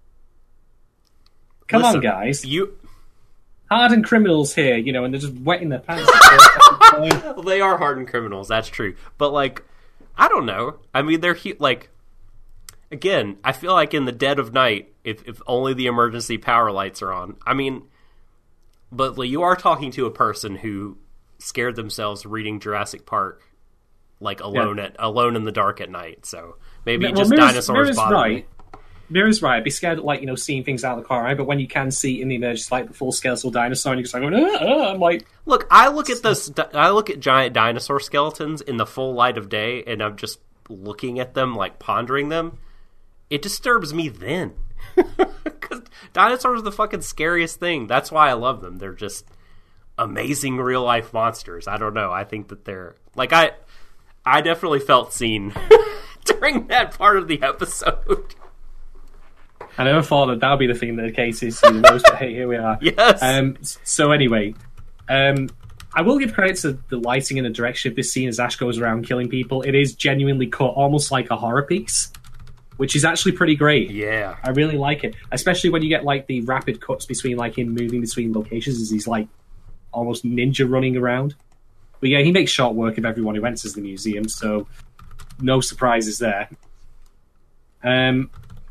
Come on, guys. Hardened criminals here, and they're just wetting their pants. They are hardened criminals, that's true. But, I don't know. I mean, they're, again, I feel like in the dead of night, if only the emergency power lights are on, I mean... But you are talking to a person who scared themselves reading Jurassic Park, alone in the dark at night. So maybe dinosaurs bother me. Mira's right. I'd be scared of seeing things out of the car, right? But when you can see in the emergency light the full skeletal dinosaur, and you're just I'm like, look, I look at giant dinosaur skeletons in the full light of day, and I'm just looking at them, pondering them. It disturbs me then. Because dinosaurs are the fucking scariest thing. That's why I love them. They're just amazing real life monsters. I don't know. I think that they're I definitely felt seen during that part of the episode. I never thought that would be the thing that the case is the most, but hey, here we are. Yes. So anyway, I will give credit to the lighting and the direction of this scene as Ash goes around killing people. It is genuinely cut almost like a horror piece, which is actually pretty great. Yeah. I really like it. Especially when you get, the rapid cuts between, him moving between locations as he's, almost ninja running around. But yeah, he makes short work of everyone who enters the museum, so no surprises there. And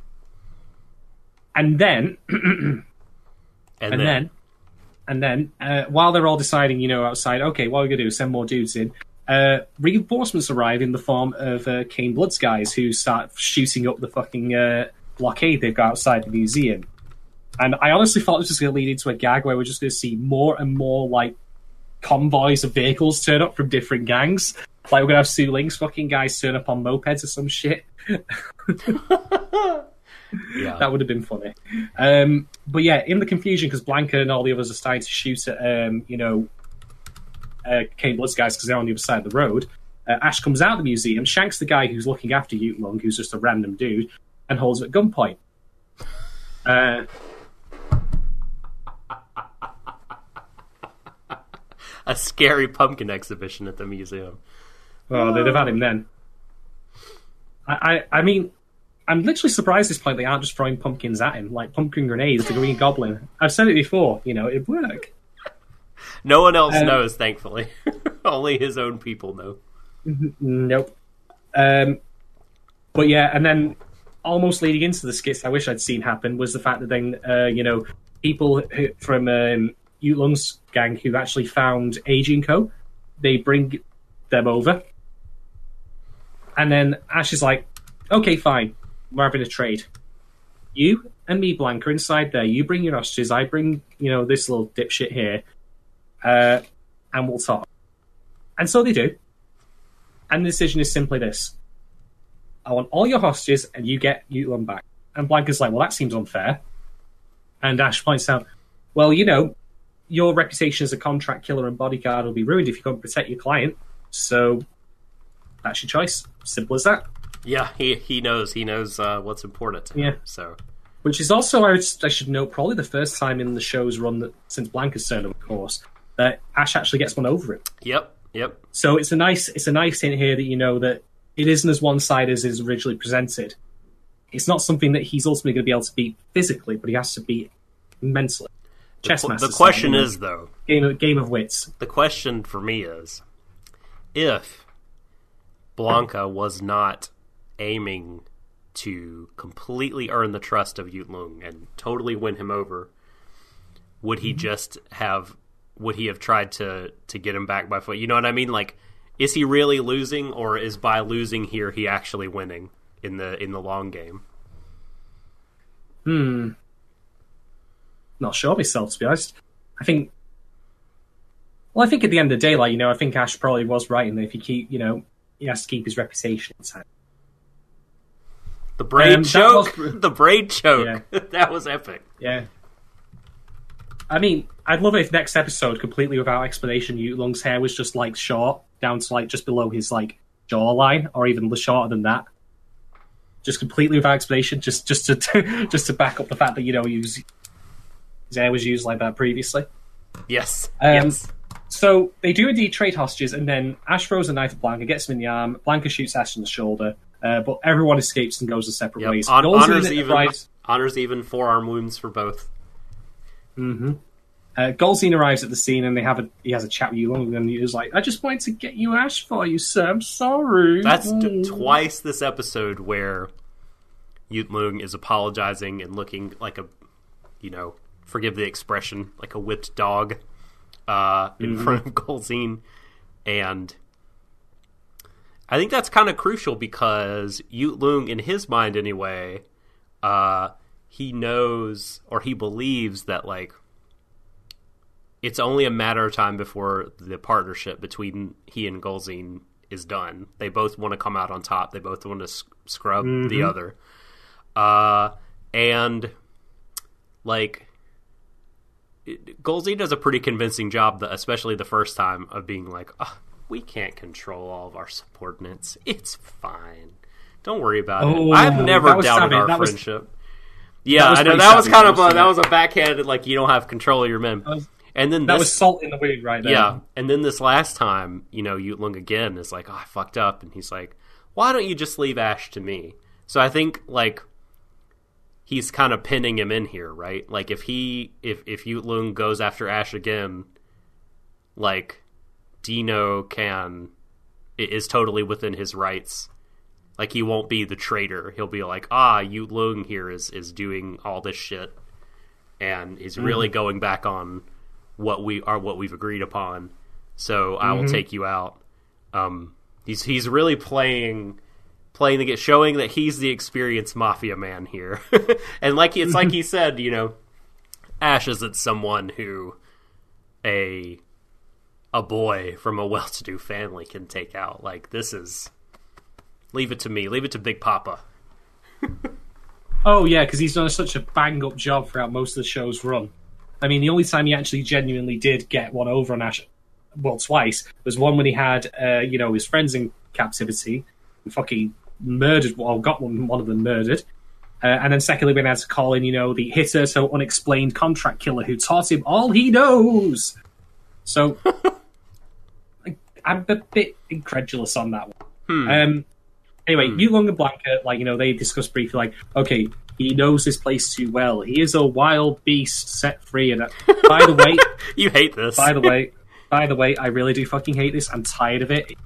then... and then, while they're all deciding, outside, okay, what are we going to do? Send more dudes in. Reinforcements arrive in the form of Kane Blood's guys who start shooting up the fucking blockade they've got outside the museum. And I honestly thought this was going to lead into a gag where we're just going to see more and more, convoys of vehicles turn up from different gangs. We're going to have Su Ling's fucking guys turn up on mopeds or some shit. Yeah. That would have been funny. But yeah, in the confusion, because Blanca and all the others are starting to shoot at, Kane Blood's guys because they're on the other side of the road. Ash comes out of the museum, shanks the guy who's looking after Ute Lung, who's just a random dude, and holds him at gunpoint. A scary pumpkin exhibition at the museum. Oh, they'd have had him then. I mean, I'm literally surprised at this point they aren't just throwing pumpkins at him, like pumpkin grenades, the Green Goblin. I've said it before, it'd work. No one else knows, thankfully. Only his own people know. Nope. But yeah, and then almost leading into the skits I wish I'd seen happen was the fact that then, people from Ute Lung's gang who actually found Aging Co., they bring them over. And then Ash is like, okay, fine, we're having a trade. You and me, Blanca, inside there. You bring your hostages, I bring, this little dipshit here. And we'll talk. And so they do. And the decision is simply this. I want all your hostages and you get Ute Lung back. And Blanca's like, well, that seems unfair. And Ash points out, well, your reputation as a contract killer and bodyguard will be ruined if you can't protect your client. So that's your choice. Simple as that. Yeah, he knows what's important to him. Yeah. So, which is also, I should note, probably the first time in the show's run since Blanca's turned up, of course, that Ash actually gets one over him. Yep. So it's a nice hint here that that it isn't as one-sided as it is originally presented. It's not something that he's ultimately going to be able to beat physically, but he has to beat mentally. Chessmaster. The question is, though, game of wits. The question for me is, if Blanca was not aiming to completely earn the trust of Ute Lung and totally win him over, would he have tried to get him back by foot? You know what I mean? Is he really losing, or is by losing here he actually winning in the long game? Not sure myself, to be honest. I think Well, I think at the end of the day, like, I think Ash probably was right in that if you keep, he has to keep his reputation intact. The braid choke? The braid choke. Yeah. That was epic. Yeah. I mean, I'd love it if next episode, completely without explanation, Yut-Lung's hair was just, like, short, down to, like, just below his, like, jawline, or even shorter than that. Just completely without explanation, just to back up the fact that, his hair was used like that previously. Yes. Yes. So they do indeed trade hostages, and then Ash throws a knife at Blanca, gets him in the arm. Blanca shoots Ash in the shoulder, but everyone escapes and goes their separate ways. Honors even forearm wounds for both. Mm-hmm. Golzine arrives at the scene, and he has a chat with Yut-Lung, and he was like, "I just wanted to get you Ash for you, sir. I'm sorry." That's twice this episode where Yut-Lung is apologizing and looking like a, forgive the expression, like a whipped dog. In front of Golzine, and I think that's kind of crucial because Yut-Lung, in his mind anyway, he knows or he believes that like it's only a matter of time before the partnership between he and Golzine is done. They both want to come out on top. They both want to scrub the other, and like. Golzine does a pretty convincing job, especially the first time, of being like, oh, we can't control all of our subordinates. It's fine. Don't worry about it. I've never doubted our friendship. I know that was kind of that was a backhanded, like, you don't have control of your men. And then that was salt in the wound right there. Yeah, and then this last time, Yut-Lung again is like, oh, I fucked up. And he's like, why don't you just leave Ash to me? So I think, like, he's kind of pinning him in here, right? Like, if Yut-Lung goes after Ash again, like, Dino is totally within his rights. Like, he won't be the traitor. He'll be like, Yut-Lung here is doing all this shit, and is really going back on what we've agreed upon. So I will take you out. He's really playing the game, showing that he's the experienced mafia man here. And like he said, Ash isn't someone who a boy from a well-to-do family can take out. Like, this is, leave it to me, leave it to Big Papa. Oh yeah, because he's done such a bang-up job throughout most of the show's run. I mean, the only time he actually genuinely did get one over on Ash, well, twice, was one when he had his friends in captivity and fucking murdered, got one of them murdered. And then secondly, when he had to call in, the hitherto unexplained contract killer who taught him all he knows. So, I'm a bit incredulous on that one. Anyway, Yut-Lung and Blanca, they discussed briefly, okay, he knows this place too well. He is a wild beast set free. And by the way... You hate this. By the way, I really do fucking hate this. I'm tired of it.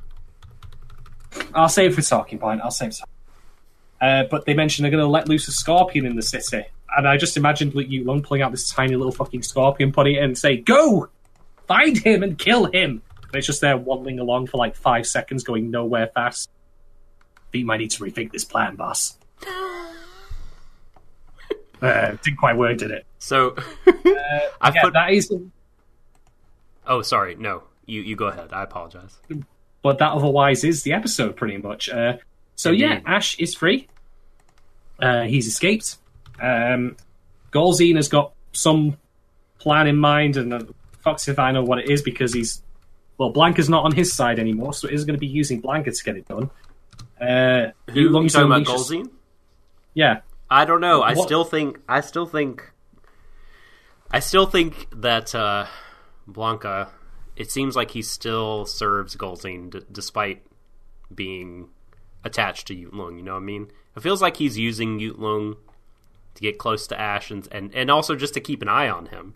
I'll save it for talking point. But they mentioned they're going to let loose a scorpion in the city. And I just imagined Yut-Lung pulling out this tiny little fucking scorpion, putting it in and say, "Go! Find him and kill him!" And it's just there waddling along for 5 seconds, going nowhere fast. But you might need to rethink this plan, boss. Didn't quite work, did it? So, that is... Oh, sorry. No, you go ahead. I apologize. But that otherwise is the episode, pretty much. Ash is free. He's escaped. Golzine has got some plan in mind, and fucks if I know what it is, because Blanca's not on his side anymore, so he's going to be using Blanca to get it done. Who you talking about, Golzine? Yeah. I don't know. I still think that Blanca. It seems like he still serves Golzine despite being attached to Yut-Lung. You know what I mean? It feels like he's using Yut-Lung to get close to Ash and also just to keep an eye on him.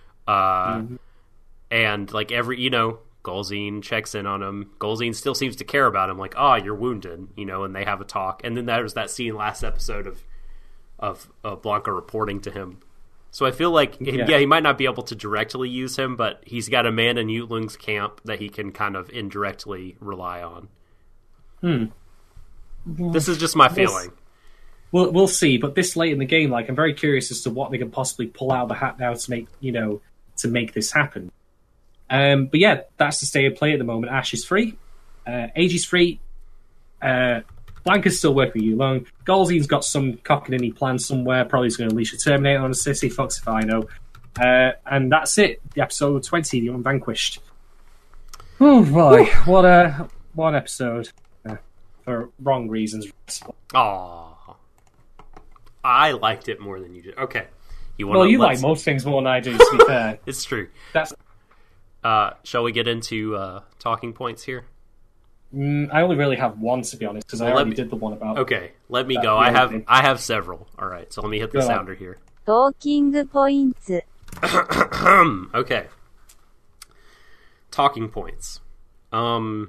And Golzine checks in on him. Golzine still seems to care about him. Like, you're wounded, and they have a talk. And then there's that scene last episode of Blanca reporting to him. So I feel like, he might not be able to directly use him, but he's got a man in Yut-Lung's camp that he can kind of indirectly rely on. This is just my feeling. We'll see, but this late in the game, I'm very curious as to what they can possibly pull out of the hat now to make this happen. But yeah, that's the state of play at the moment. Ash is free. Age is free. Blanca's still working with Yulong. Golzine's got some cockamamie plan somewhere. Probably he's going to unleash a Terminator on a city. Fucks if I know. And that's it. The episode 20, The Unvanquished. Oh boy, what an episode. For wrong reasons. Aww. I liked it more than you did. Okay. You like most things more than I do, to be fair. It's true. That's. Shall we get into talking points here? I only really have one, to be honest, because I already did the one about... Okay, let me go. I have several. Alright, so let me hit the sounder here. Talking points. Okay. Talking points. Wow,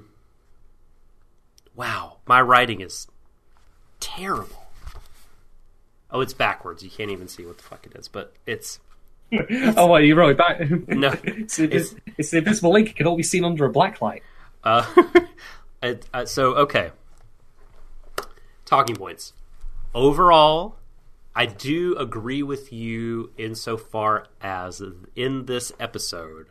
my writing is terrible. Oh, it's backwards. You can't even see what the fuck it is, but it's... Oh, well, you wrote it back. No. It's the invisible link. It can all be seen under a black light. So, okay. Talking points. Overall, I do agree with you insofar as in this episode,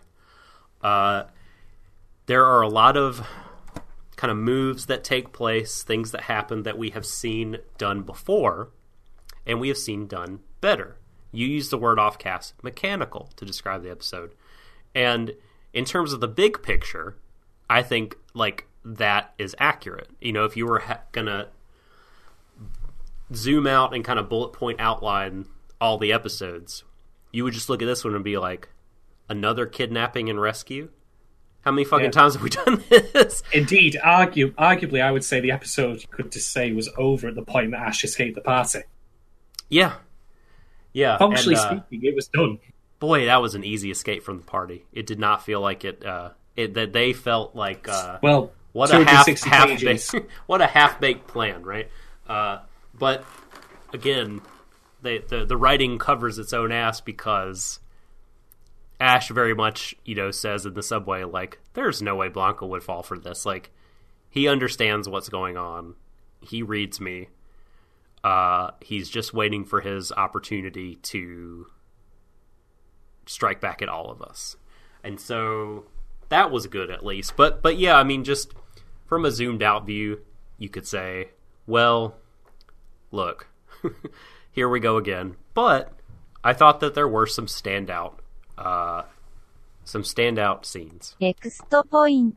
there are a lot of kind of moves that take place, things that happen that we have seen done before, and we have seen done better. You used the word offcast, mechanical, to describe the episode. And in terms of the big picture, I think, like, that is accurate. You know, if you were gonna zoom out and kind of bullet point outline all the episodes, you would just look at this one and be like, another kidnapping and rescue? How many fucking times have we done this? Indeed, arguably, I would say the episode, you could just say, was over at the point that Ash escaped the party. Yeah. Yeah. Functionally speaking, it was done. Boy, that was an easy escape from the party. It did not feel like that they felt like, what a half-baked plan, right? But again, the writing covers its own ass because Ash very much, says in the subway, like, there's no way Blanca would fall for this. Like, he understands what's going on. He reads me. He's just waiting for his opportunity to strike back at all of us. And so that was good, at least. But yeah, I mean, just from a zoomed out view, you could say, well, look, here we go again. But I thought that there were some standout scenes. Next point.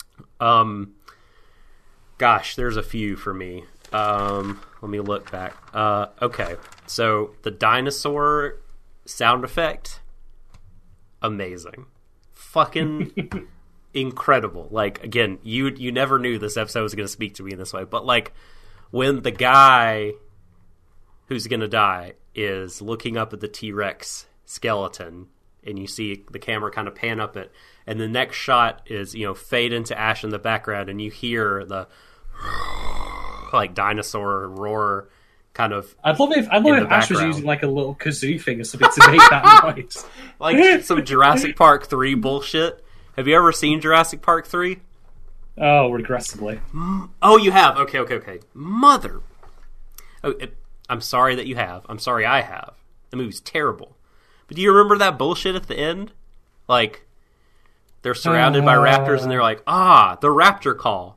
Gosh, there's a few for me. Let me look back. Okay, so the dinosaur sound effect, amazing, fucking incredible. Like, again, you never knew this episode was going to speak to me in this way, but like when the guy who's going to die is looking up at the T-Rex skeleton, and you see the camera kind of pan up it, and the next shot is fade into Ash in the background, and you hear the like dinosaur roar kind of. I'd love if Ash was using like a little kazoo thing or something to make that noise. Like some Jurassic Park 3 bullshit. Have you ever seen Jurassic Park 3? Oh, regressively. Oh, you have? Okay. Mother. Oh, I'm sorry that you have. I'm sorry I have. The movie's terrible. But do you remember that bullshit at the end? Like, they're surrounded by raptors and they're like, the raptor call.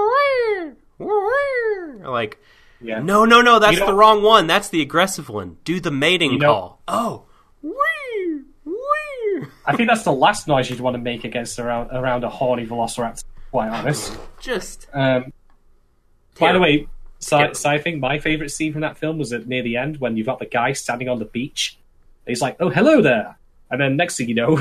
Like, yeah. No, that's the wrong one. That's the aggressive one. Do the mating call. Oh. I think that's the last noise you'd want to make against around a horny velociraptor, to be quite honest. Just. By the way, I think my favourite scene from that film was near the end when you've got the guy standing on the beach. He's like, "Oh, hello there," and then next thing you know,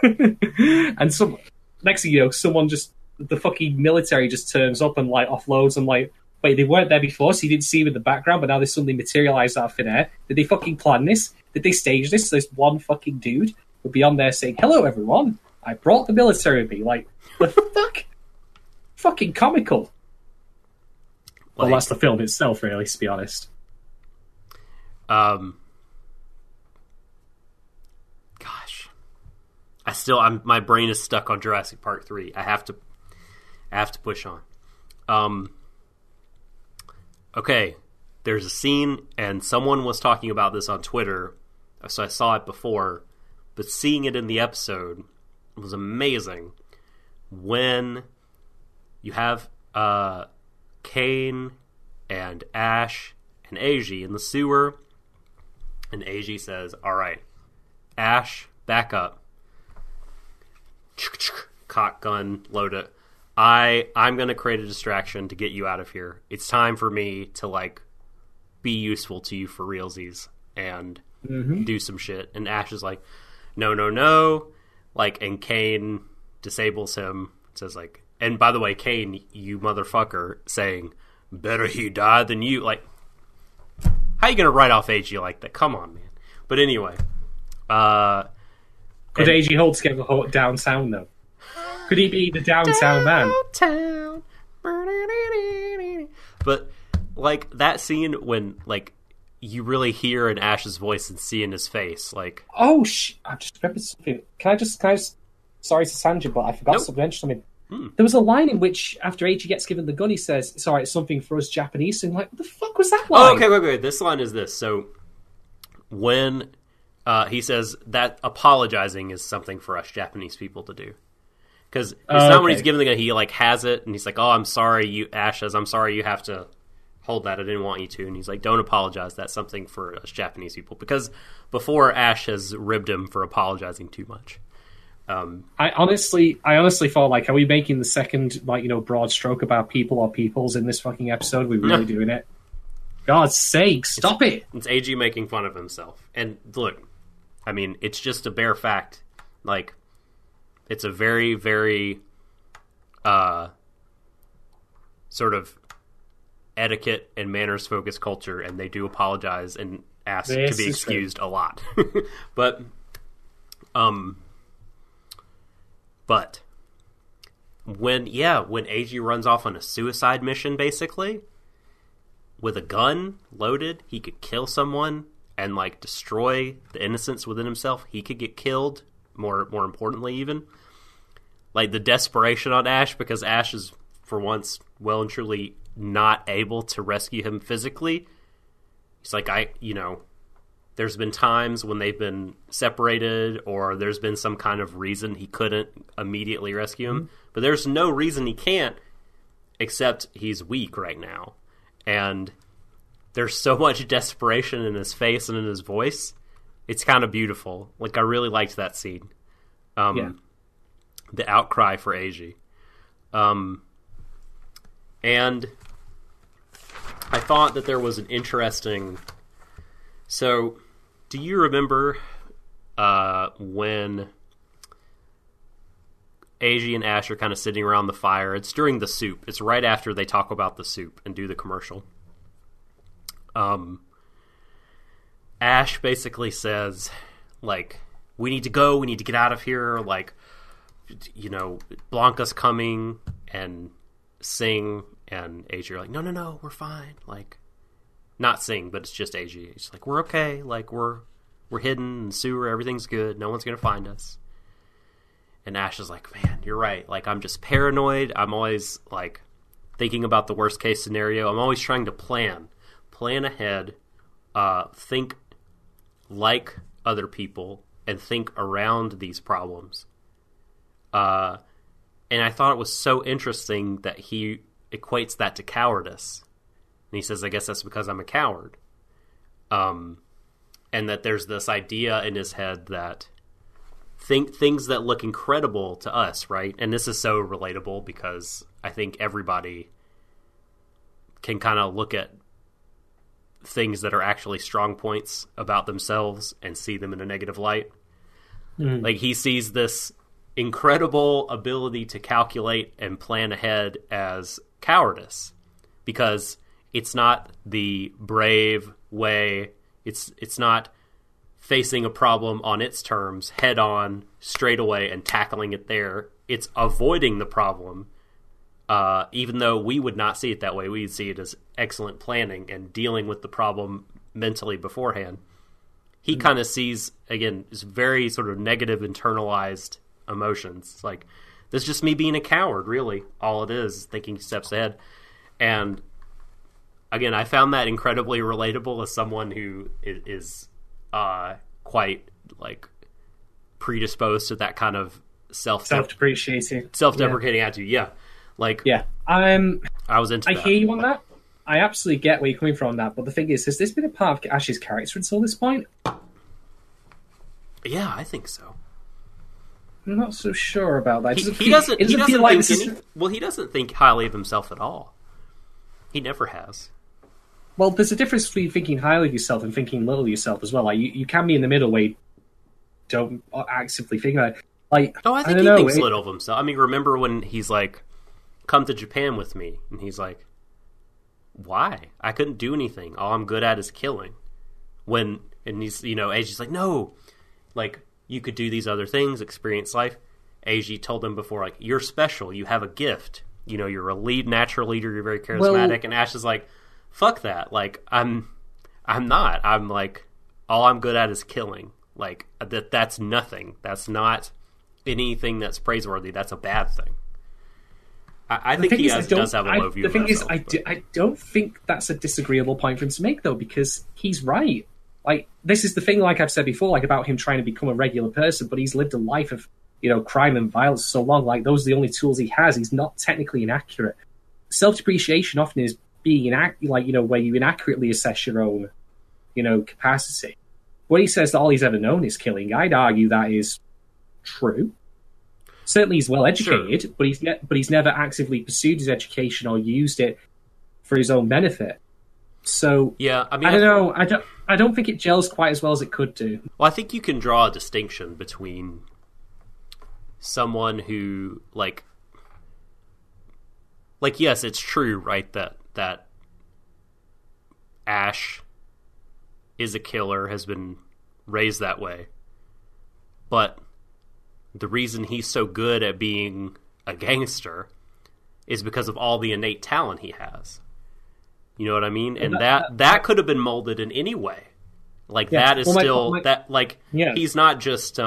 someone just, the fucking military just turns up and like offloads and like, wait, they weren't there before, so you didn't see them in the background, but now they suddenly materialised out of thin air. Did they fucking plan this? Did they stage this? So this one fucking dude would be on there saying, "Hello, everyone. I brought the military with me." Like, the fuck? Fucking comical. Well, that's the film itself, really, to be honest. Gosh. My brain is stuck on Jurassic Park 3. I have to push on. Okay. There's a scene, and someone was talking about this on Twitter, so I saw it before, but seeing it in the episode was amazing when you have Kane and Ash and Eiji in the sewer, and Eiji says, all right, Ash, back up. Cock gun, load it. I'm going to create a distraction to get you out of here. It's time for me to, like, be useful to you for realsies and do some shit. And Ash is like, no. Like, and Kane disables him, says, like, and by the way, Kane, you motherfucker, saying, better he die than you. Like, how you going to write off Eiji like that? Come on, man. But anyway. Could Eiji hold together down sound, though? Could he be the downtown man? But, like, that scene when, like, you really hear in Ash's voice and see in his face, like... Oh, I just remembered something. Can I just... Sorry to Sanja, but I forgot to mention something. There was a line in which, after Eiji gets given the gun, he says, sorry, it's something for us Japanese. And I'm like, what the fuck was that line? Oh, okay, wait. This line is this. So, when he says that apologizing is something for us Japanese people to do. Because it's not when he's given the gun, he, like, has it, and he's like, oh, I'm sorry, Ash says, I'm sorry you have to hold that, I didn't want you to. And he's like, don't apologize, that's something for us Japanese people. Because before, Ash has ribbed him for apologizing too much. I honestly thought, like, are we making the second, like, you know, broad stroke about people or peoples in this fucking episode? Are we really doing it? God's sake, stop it! It's Eiji making fun of himself. And look, I mean, it's just a bare fact. Like, it's a very, very sort of etiquette and manners focused culture, and they do apologize and ask to be excused a lot. But when Eiji runs off on a suicide mission, basically, with a gun loaded, he could kill someone and, like, destroy the innocence within himself. He could get killed, more importantly even. Like, the desperation on Ash, because Ash is, for once, well and truly not able to rescue him physically. He's like, there's been times when they've been separated, or there's been some kind of reason he couldn't immediately rescue him. But there's no reason he can't, except he's weak right now. And there's so much desperation in his face and in his voice. It's kind of beautiful. Like, I really liked that scene. The outcry for Eiji. And I thought that there was an interesting... So, do you remember when Eiji and Ash are kind of sitting around the fire? It's during the soup. It's right after they talk about the soup and do the commercial. Ash basically says, like, we need to go, we need to get out of here, like, you know, Blanca's coming, and sing, and Eiji are like, no, we're fine, like, not sing, but it's just Eiji. He's like, we're okay, like, we're hidden in the sewer, everything's good, no one's gonna find us. And Ash is like, man, you're right, like, I'm just paranoid, I'm always, like, thinking about the worst case scenario, I'm always trying to plan ahead, think like other people, and think around these problems. And I thought it was so interesting that he equates that to cowardice. And he says, I guess that's because I'm a coward. And that there's this idea in his head that things that look incredible to us, right? And this is so relatable because I think everybody can kind of look at things that are actually strong points about themselves and see them in a negative light. Mm-hmm. Like, he sees this incredible ability to calculate and plan ahead as cowardice, because it's not the brave way, it's not facing a problem on its terms head on straight away and tackling it there. It's avoiding the problem, even though we would not see it that way. We'd see it as excellent planning and dealing with the problem mentally beforehand. He kind of sees, again, this very sort of negative internalized emotions. It's like, this is just me being a coward, really. All it is thinking steps ahead. And again, I found that incredibly relatable as someone who is quite, like, predisposed to that kind of self-depreciating, self-deprecating attitude. Yeah, like I was into I that. hear you on that. I absolutely get where you're coming from on that, but the thing is, has this been a part of Ash's character until this point? Yeah, I think so. I'm not so sure about that. He doesn't feel like he doesn't think highly of himself at all. He never has. Well, there's a difference between thinking highly of yourself and thinking little of yourself as well. Like you can be in the middle where you don't actively think about it. Like, I think he thinks little of himself. I mean, remember when he's like, "Come to Japan with me," and he's like, "Why? I couldn't do anything. All I'm good at is killing." And he's, Eiji's like, "No, like you could do these other things, experience life." Eiji told him before, like, "You're special. You have a gift. You're a natural leader. You're very charismatic." And Ash is like, "Fuck that. Like, I'm not. I'm like, all I'm good at is killing. Like that's nothing. That's not anything that's praiseworthy. That's a bad thing." I think he does have a low view of himself. The thing is, I don't think that's a disagreeable point for him to make, though, because he's right. Like, this is the thing, like I've said before, like about him trying to become a regular person, but he's lived a life of, crime and violence so long. Like, those are the only tools he has. He's not technically inaccurate. Self-depreciation often is being where you inaccurately assess your own, capacity. When he says that all he's ever known is killing, I'd argue that is true. Certainly, he's well educated, sure, but he's never actively pursued his education or used it for his own benefit. So yeah, I mean, I don't know. I don't think it gels quite as well as it could do. Well, I think you can draw a distinction between someone who like yes, it's true, right, that Ash is a killer, has been raised that way, but the reason he's so good at being a gangster is because of all the innate talent he has. You know what I mean? And that could have been molded in any way. Like, that is he's not just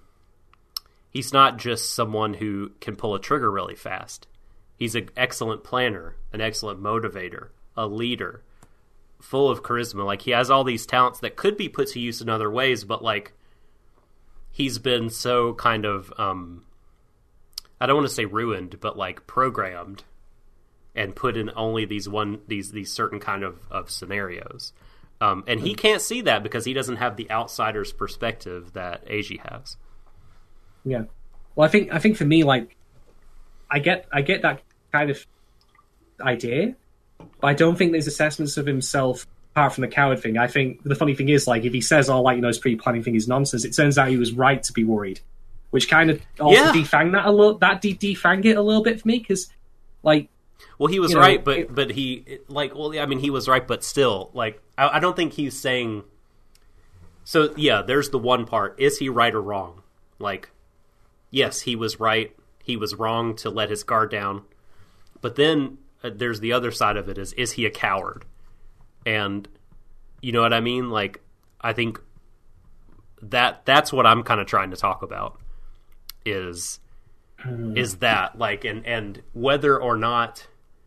someone who can pull a trigger really fast. He's an excellent planner, an excellent motivator, a leader, full of charisma. Like, he has all these talents that could be put to use in other ways, but like, he's been so kind of, I don't want to say ruined, but like programmed and put in only these certain kind of scenarios. And he can't see that because he doesn't have the outsider's perspective that Eiji has. Yeah. Well, I think for me, like, I get that kind of idea, but I don't think there's assessments of himself apart from the coward thing. I think the funny thing is, like, if he says, his pre-planning thing is nonsense, it turns out he was right to be worried, which kind of also defanged that a little. That defanged it a little bit for me, because, like, well, he was right, but he he was right, but still, like, I don't think he's saying. So yeah, there's the one part: is he right or wrong? Like, yes, he was right. He was wrong to let his guard down, but then there's the other side of it: is he a coward? And you know what I mean? Like, I think that's what I'm kind of trying to talk about is that, like, and whether or not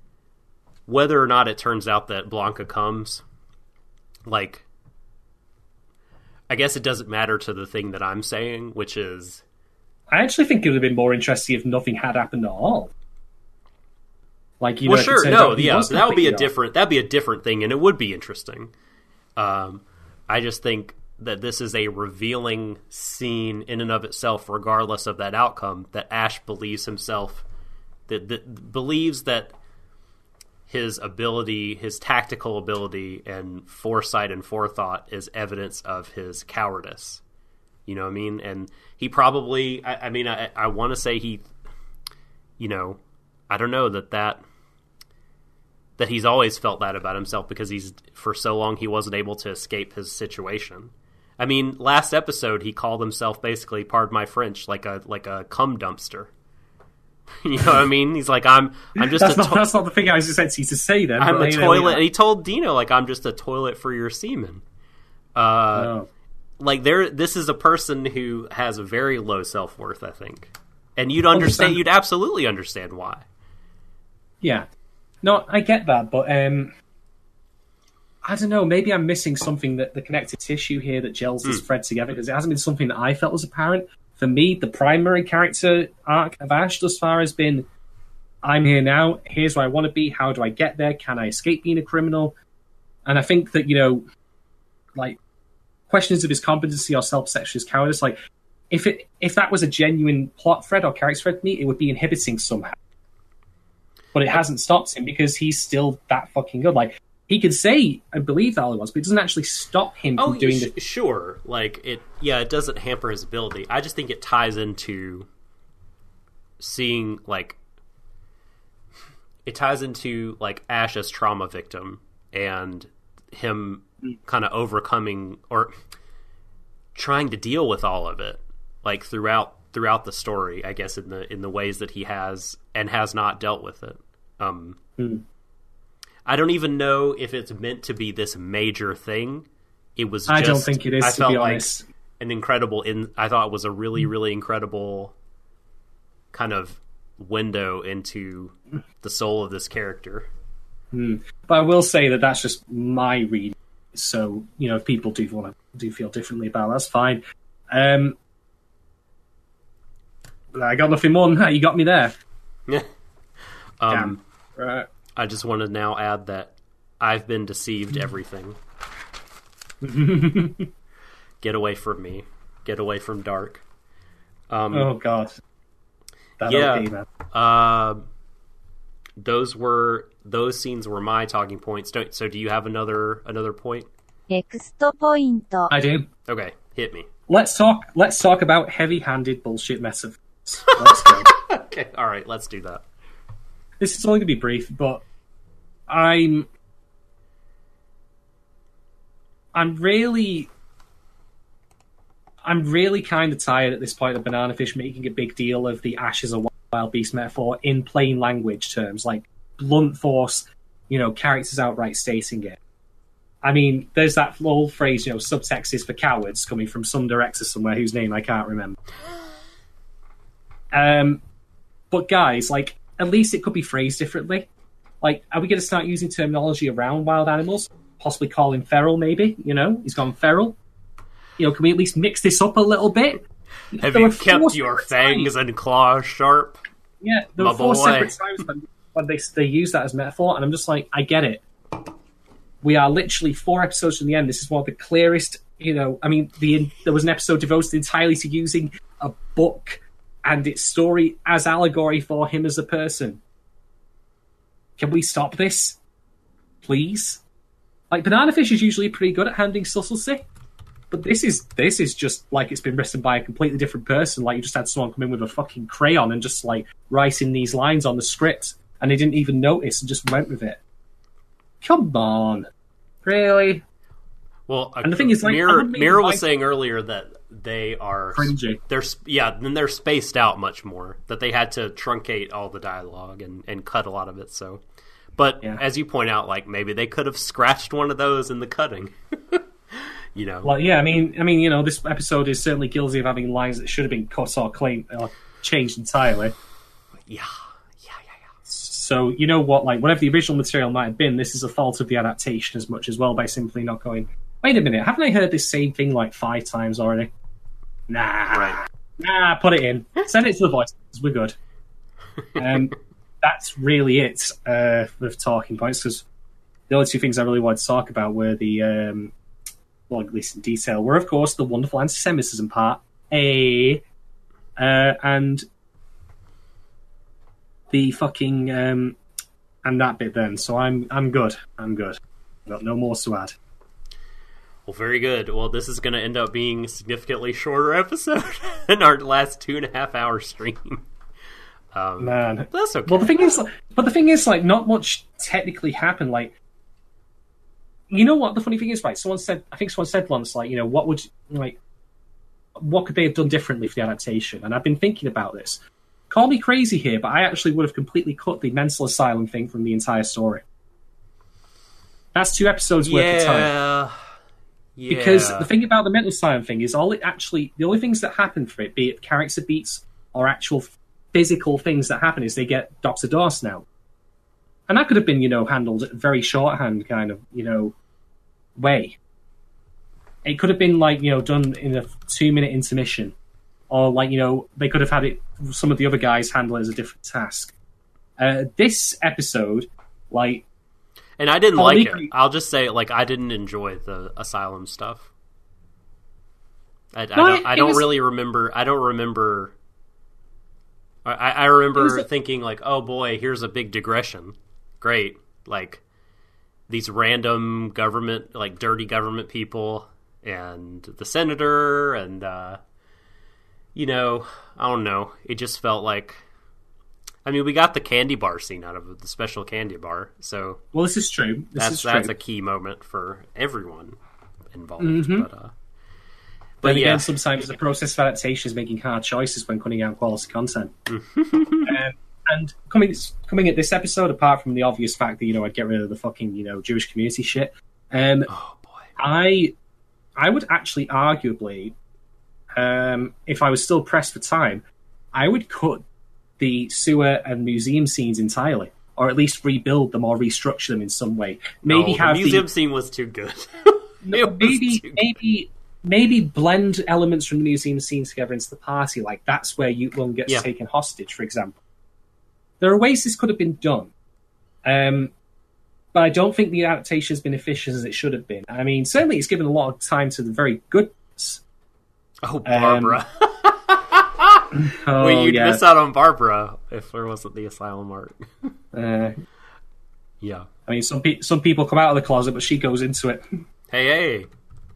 it turns out that Blanca comes, like, I guess it doesn't matter to the thing that I'm saying, which is, I actually think it would have been more interesting if nothing had happened at all. Like, well, sure, no, yeah, so that'd be a different thing, and it would be interesting. I just think that this is a revealing scene in and of itself, regardless of that outcome. That Ash believes himself, that believes that his ability, his tactical ability, and foresight and forethought is evidence of his cowardice. You know what I mean? And he probably, I want to say he, I don't know that he's always felt that about himself because for so long he wasn't able to escape his situation. I mean, last episode he called himself, basically, pardon my French, like a cum dumpster. You know what I mean? He's like, I'm just that's not the thing I was expecting you to say then. I'm a toilet, and he told Dino, like, I'm just a toilet for your semen. No. Like, this is a person who has a very low self-worth, I think. And you'd absolutely understand why. Yeah. No, I get that, but I don't know, maybe I'm missing something, that the connective tissue here that gels this thread together, because it hasn't been something that I felt was apparent. for me, the primary character arc of Ash thus far has been, I'm here now, here's where I want to be, how do I get there, can I escape being a criminal? And I think that, like, questions of his competency or self-perception, his cowardice, like, if that was a genuine plot thread or character thread to me, it would be inhibiting somehow. But it hasn't stopped him because he's still that fucking good. Like, he could say, I believe that all he was, but it doesn't actually stop him from doing the... Sure. Like, it doesn't hamper his ability. I just think it ties into seeing, like... It ties into, like, Ash as trauma victim and him kind of overcoming or trying to deal with all of it, like, throughout the story, I guess, in the ways that he has and has not dealt with it. I don't even know if it's meant to be this major thing. It was. I don't think it is. I to felt be like honest. an incredible. I thought it was a really, really incredible kind of window into the soul of this character. But I will say that that's just my reading. So, if people do feel differently about it, that's fine. I got nothing more than that. You got me there. Right. I just want to now add that I've been deceived everything. Get away from me. Get away from Dark. Oh, God. Okay, man. Those scenes were my talking points. So do you have another point? Next point. I do. Okay, hit me. Let's talk about heavy-handed bullshit metaphors. Let's go. Okay, all right, let's do that. This is only going to be brief, but I'm really kind of tired at this point of Banana Fish making a big deal of the Ash as a wild beast metaphor in plain language terms, like blunt force, characters outright stating it. I mean, there's that old phrase, subtext is for cowards, coming from some director somewhere whose name I can't remember. But guys, like, at least it could be phrased differently. Like, are we going to start using terminology around wild animals? Possibly call him feral, maybe? He's gone feral. Can we at least mix this up a little bit? Have you kept your fangs and claws sharp? Yeah, there were 4 separate times when they use that as metaphor, and I'm just like, I get it. We are literally 4 episodes from the end. This is one of the clearest, there was an episode devoted entirely to using a book and its story as allegory for him as a person. Can we stop this? Please? Like, Banana Fish is usually pretty good at handling subtlety, but this is just like it's been written by a completely different person. Like, you just had someone come in with a fucking crayon and just, like, writing these lines on the script, and they didn't even notice and just went with it. Come on. Really? Well, and the thing is, like, Mira was saying earlier that they are cringy. Then they're spaced out much more. That they had to truncate all the dialogue and cut a lot of it. So, but as you point out, like, maybe they could have scratched one of those in the cutting. Well, yeah. I mean, this episode is certainly guilty of having lines that should have been cut or changed entirely. Yeah. So, you know what? Like, whatever the original material might have been, this is a fault of the adaptation as much as well by simply not going, wait a minute, haven't I heard this same thing like 5 times already? Nah, put it in. Send it to the voice. We're good. That's really it with talking points, because the only 2 things I really wanted to talk about were the, at least in detail, were, of course, the wonderful anti-Semitism part, and the fucking and that bit then. So I'm good. I've got no more to add. Well, very good. Well, this is going to end up being a significantly shorter episode than our last 2.5 hour stream. Man, that's okay. Well, the thing is, like, not much technically happened. Like, you know what? The funny thing is, right? Someone said once, like, what could they have done differently for the adaptation? And I've been thinking about this. Call me crazy here, but I actually would have completely cut the mental asylum thing from the entire story. That's 2 episodes worth of time. Yeah. Because the thing about the mental asylum thing is the only things that happen for it, be it character beats or actual physical things that happen, is they get Dr. Dawson out. And that could have been, handled very shorthand kind of, way. It could have been, like, done in a 2-minute intermission or like they could have had it. Some of the other guys handle it as a different task. This episode, like, and I didn't like it. I'll just say, like, I didn't enjoy the asylum stuff. I don't really remember. I don't remember. I remember thinking, like, oh boy, here's a big digression. Great, like these random government, like dirty government people, and the senator, and I don't know. It just felt like, I mean, we got the candy bar scene out of it, the special candy bar. So, well, this is true. That's a key moment for everyone involved. Mm-hmm. But again, sometimes the process of adaptation is making hard choices when cutting out quality content. And coming at this episode, apart from the obvious fact that I'd get rid of the fucking Jewish community shit, oh boy, I would actually arguably, if I was still pressed for time, I would cut the sewer and museum scenes entirely, or at least rebuild them or restructure them in some way. Maybe have the museum scene was too good. Maybe blend elements from the museum scene together into the party. Like that's where Yuklung gets taken hostage, for example. There are ways this could have been done, but I don't think the adaptation has been efficient as it should have been. I mean, certainly it's given a lot of time to the very good. Oh, Barbara. Well, you'd miss out on Barbara if there wasn't the asylum arc. Yeah. I mean, some people come out of the closet, but she goes into it. Hey.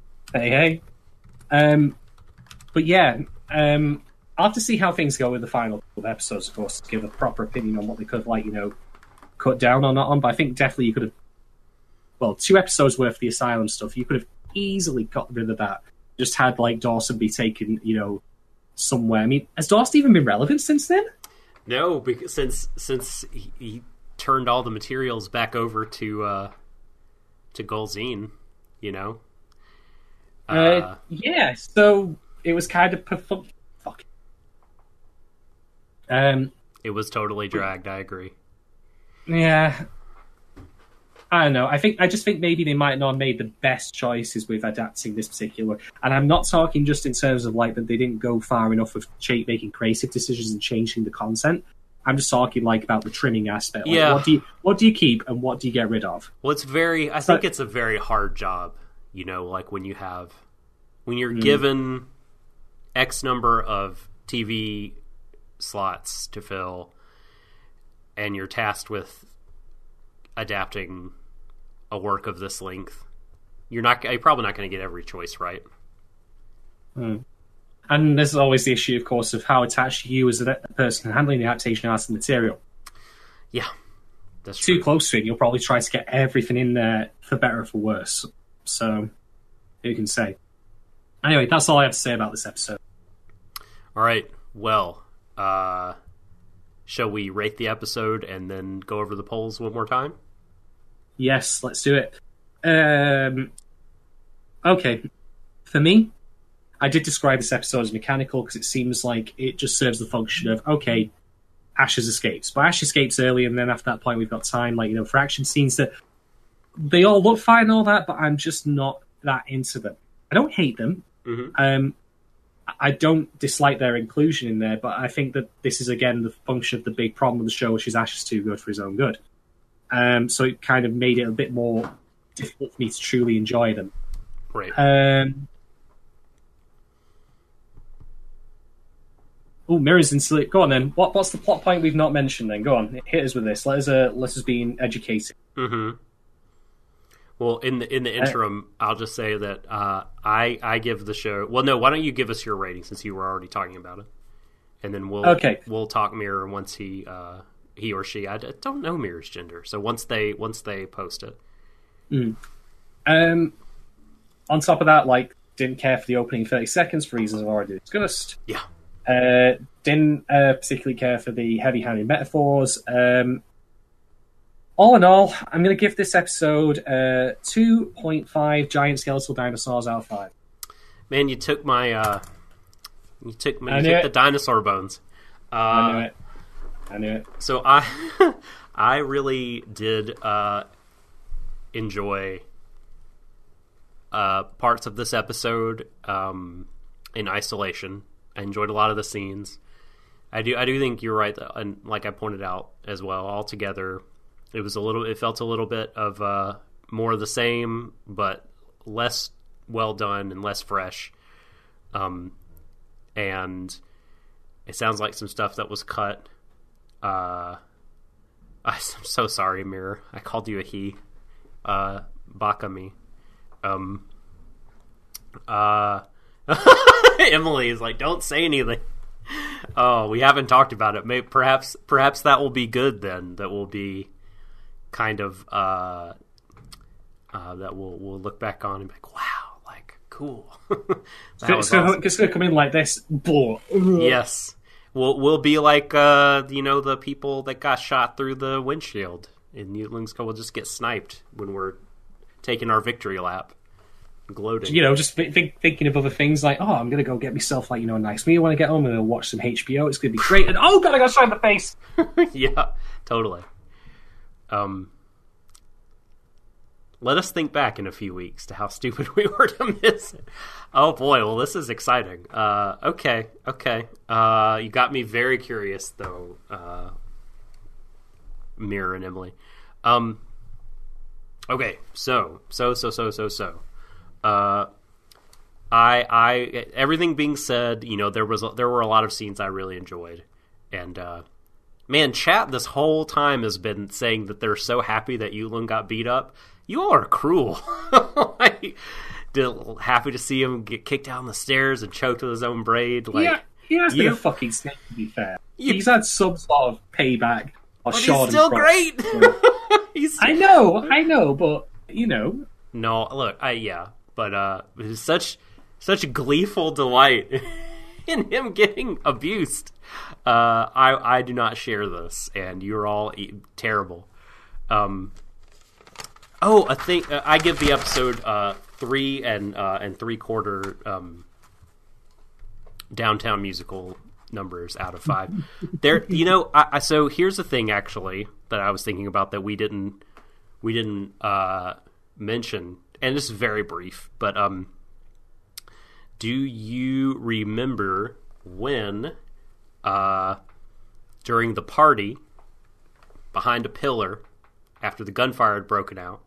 But yeah, I'll have to see how things go with the final episodes, of course, to give a proper opinion on what they could have, cut down or not on. But I think definitely you could have, 2 episodes worth of the asylum stuff, you could have easily got rid of that. Just had, like, Dawson be taken, somewhere. I mean, has Dawson even been relevant since then? No, because since he turned all the materials back over to Golzine, Yeah, so it was kind of it was totally dragged. I agree. Yeah, I don't know. I just think maybe they might not have made the best choices with adapting this particular. And I'm not talking just in terms of like that they didn't go far enough with making creative decisions and changing the content. I'm just talking like about the trimming aspect. Like, yeah. What do you keep and what do you get rid of? Well, I think it's a very hard job. Like when you're given X number of TV slots to fill, and you're tasked with adapting a work of this length, you're probably not going to get every choice right. And there's always the issue, of course, of how attached you as a person handling the adaptation as the material. Yeah, that's too close to it. You'll probably try to get everything in there for better or for worse. So, who can say? Anyway, that's all I have to say about this episode. All right. Well, shall we rate the episode and then go over the polls one more time? Yes, let's do it. Okay. For me, I did describe this episode as mechanical because it seems like it just serves the function of, okay, Ash escapes. But Ash escapes early, and then after that point we've got time, for action scenes that they all look fine and all that, but I'm just not that into them. I don't hate them. Mm-hmm. I don't dislike their inclusion in there, but I think that this is, again, the function of the big problem of the show, which is Ash is too good for his own good. So it kind of made it a bit more difficult for me to truly enjoy them. Right. Mirrors in Sleep. Go on then. What's the plot point we've not mentioned then? Go on, hit us with this. Let us be educated. Mm-hmm. Well, in the interim, I'll just say that I give the show. Well, no, why don't you give us your rating since you were already talking about it, and then we'll talk Mirror once he or she. I don't know Mirror's gender, so once they post it. On top of that, didn't care for the opening 30 seconds for reasons I've already discussed. Yeah. Didn't particularly care for the heavy-handed metaphors. All in all, I'm going to give this episode 2.5 giant skeletal dinosaurs out of 5. Man, you took my the dinosaur bones. I knew it. So I really did enjoy parts of this episode in isolation. I enjoyed a lot of the scenes. I do think you're right, and like I pointed out as well, altogether, it felt a little bit of more of the same, but less well done and less fresh. And it sounds like some stuff that was cut. I'm so sorry, Mirror. I called you a he. Bakami. Emily is like, don't say anything. Oh, we haven't talked about it. Maybe perhaps that will be good then. That will be kind of that we'll look back on and be like, wow, like cool. It's gonna come in like this. Yes, we'll be like the people that got shot through the windshield, and Yutling's will just get sniped when we're taking our victory lap. Gloating. Just thinking of other things like, oh, I'm going to go get myself like, a nice meal when I get home and I'll watch some HBO. It's going to be great. And oh, God, I got shot in the face. Yeah, totally. Let us think back in a few weeks to how stupid we were to miss it. Oh, boy. Well, this is exciting. Okay. You got me very curious, though, Mirror and Emily. Okay, so. I everything being said, there were a lot of scenes I really enjoyed, and man, chat this whole time has been saying that they're so happy that Yutlin got beat up. You all are cruel. Happy to see him get kicked down the stairs and choked with his own braid. Like, yeah, he has been a fucking snake, to be fair. He's had some sort of payback. But he's still great. I know, but No, look, but it was such gleeful delight in him getting abused. I do not share this, and you're all terrible. I think I give the episode 3 and 3/4 Downtown Musical numbers out of 5. There, so here's the thing actually that I was thinking about that we didn't mention, and this is very brief, but do you remember when during the party behind a pillar after the gunfire had broken out,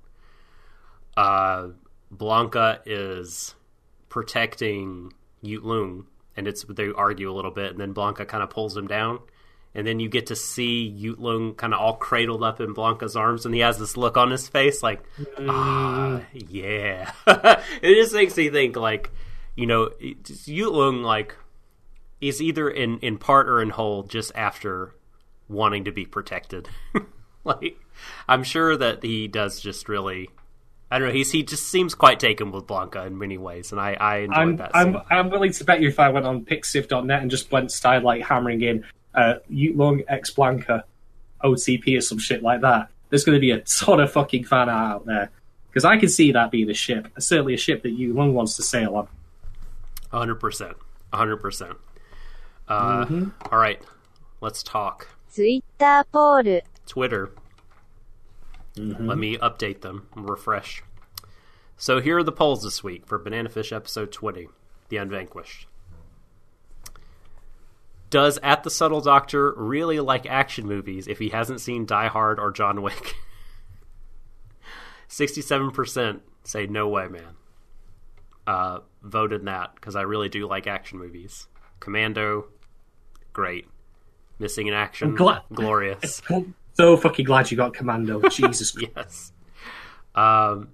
Blanca is protecting Yutlung, and they argue a little bit, and then Blanca kind of pulls him down, and then you get to see Yutlung kind of all cradled up in Blanca's arms, and he has this look on his face like, yeah. It just makes me think, like, Yutlung, like, is either in part or in whole just after wanting to be protected. Like, I'm sure that he does just really, I don't know, he just seems quite taken with Blanca in many ways, and I enjoyed that scene. I'm willing to bet you if I went on Pixiv.net and just went style like hammering in Yutlung x Blanca OTP or some shit like that, there's going to be a ton of fucking fan art out there, because I can see that being a ship, certainly a ship that Yutlung wants to sail on. 100%. All right, let's talk. Twitter ポール Twitter. Let me update them, refresh. So here are the polls this week for Banana Fish episode 20, The Unvanquished. Does At the Subtle Doctor really like action movies if he hasn't seen Die Hard or John Wick? 67% say no way, man. Vote in that, because I really do like action movies. Commando, great. Missing in Action, glorious. So fucking glad you got Commando. Jesus Christ. Yes.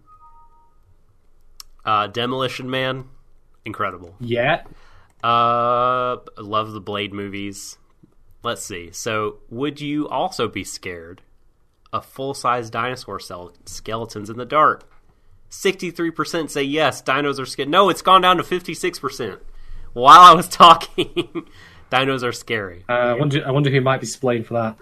Demolition Man, incredible. Yeah. Love the Blade movies. Let's see. So, would you also be scared of full-size dinosaur skeletons in the dark? 63% say yes, dinos are scary. No, it's gone down to 56%. While I was talking, dinos are scary. I wonder who might be splayed for that.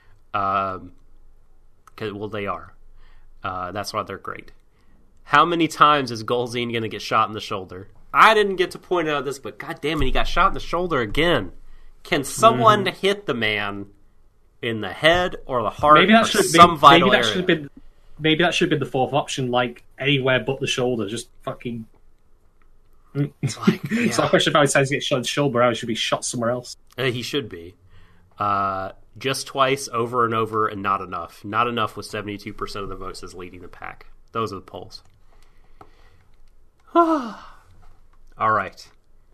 Well, they are. That's why they're great. How many times is Golzine going to get shot in the shoulder? I didn't get to point out this, but god damn it, he got shot in the shoulder again. Can someone hit the man in the head or the heart or some vital area? Maybe that should have been the fourth option, like anywhere but the shoulder. Just fucking It's like, yeah. So I question if I decides to get shot in shoulder, I should be shot somewhere else. He should be. Just twice, over and over, and not enough. Not enough with 72% of the votes as leading the pack. Those are the polls. All right.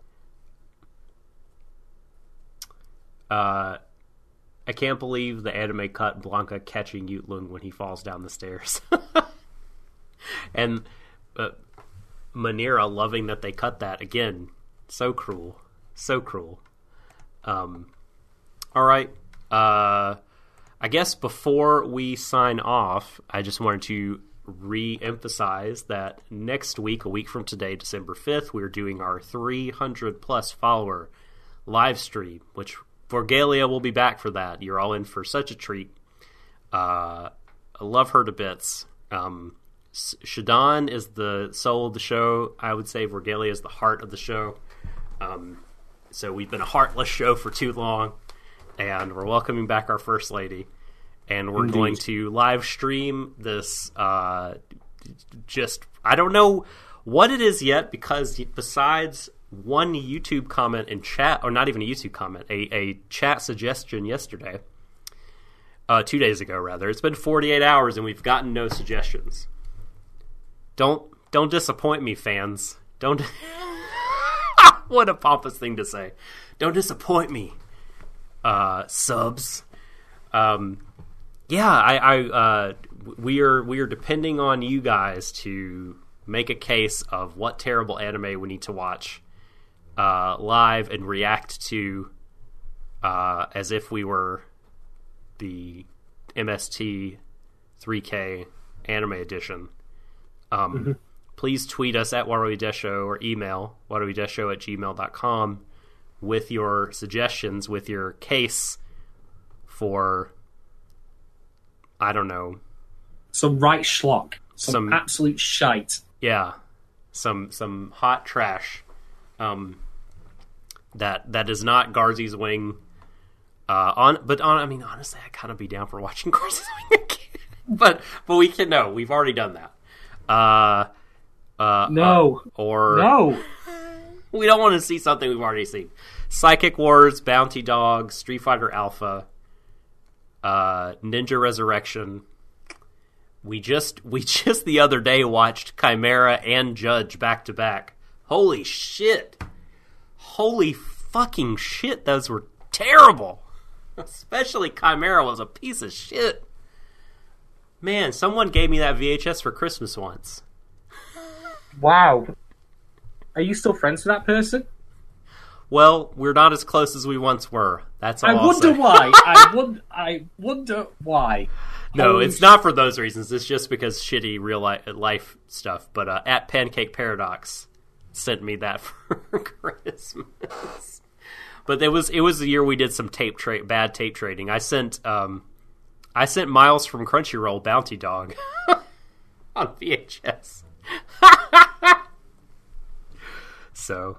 I can't believe the anime cut Blanca catching Yutlung when he falls down the stairs. And Manera loving that they cut that. Again, so cruel. So cruel. All right. I guess before we sign off, I just wanted to re-emphasize that next week, a week from today, December 5th, we're doing our 300-plus follower live stream, which Vorgalia will be back for that. You're all in for such a treat. I love her to bits. Shadon is the soul of the show. I would say Vorgalia is the heart of the show. So we've been a heartless show for too long, and we're welcoming back our First Lady. And we're going to live stream this, just, I don't know what it is yet, because besides one YouTube comment in chat, or not even a YouTube comment, a chat suggestion yesterday, 2 days ago rather, it's been 48 hours and we've gotten no suggestions. Don't disappoint me, fans. Don't. What a pompous thing to say. Don't disappoint me, subs. Yeah, we are depending on you guys to make a case of what terrible anime we need to watch live and react to as if we were the MST 3K anime edition. Please tweet us at Warui Desho or email waruidesho@gmail.com with your suggestions, with your case for, I don't know, some right schlock, some absolute shite. Yeah, some hot trash. That is not Garzy's Wing. I mean, honestly, I'd kind of be down for watching Garzy's Wing again. but we can know we've already done that. No. We don't want to see something we've already seen. Psychic Wars, Bounty Dog, Street Fighter Alpha, Ninja Resurrection. We just the other day watched Chimera and Judge back to back. Holy shit. Holy fucking shit, those were terrible. Especially Chimera was a piece of shit. Man, someone gave me that VHS for Christmas once. Wow. Are you still friends with that person? Well, we're not as close as we once were. That's all I wonder why. I wonder why. No, it's not for those reasons. It's just because shitty real life stuff. But at Pancake Paradox sent me that for Christmas. But it was the year we did some bad tape trading. I sent Miles from Crunchyroll Bounty Dog on VHS. So,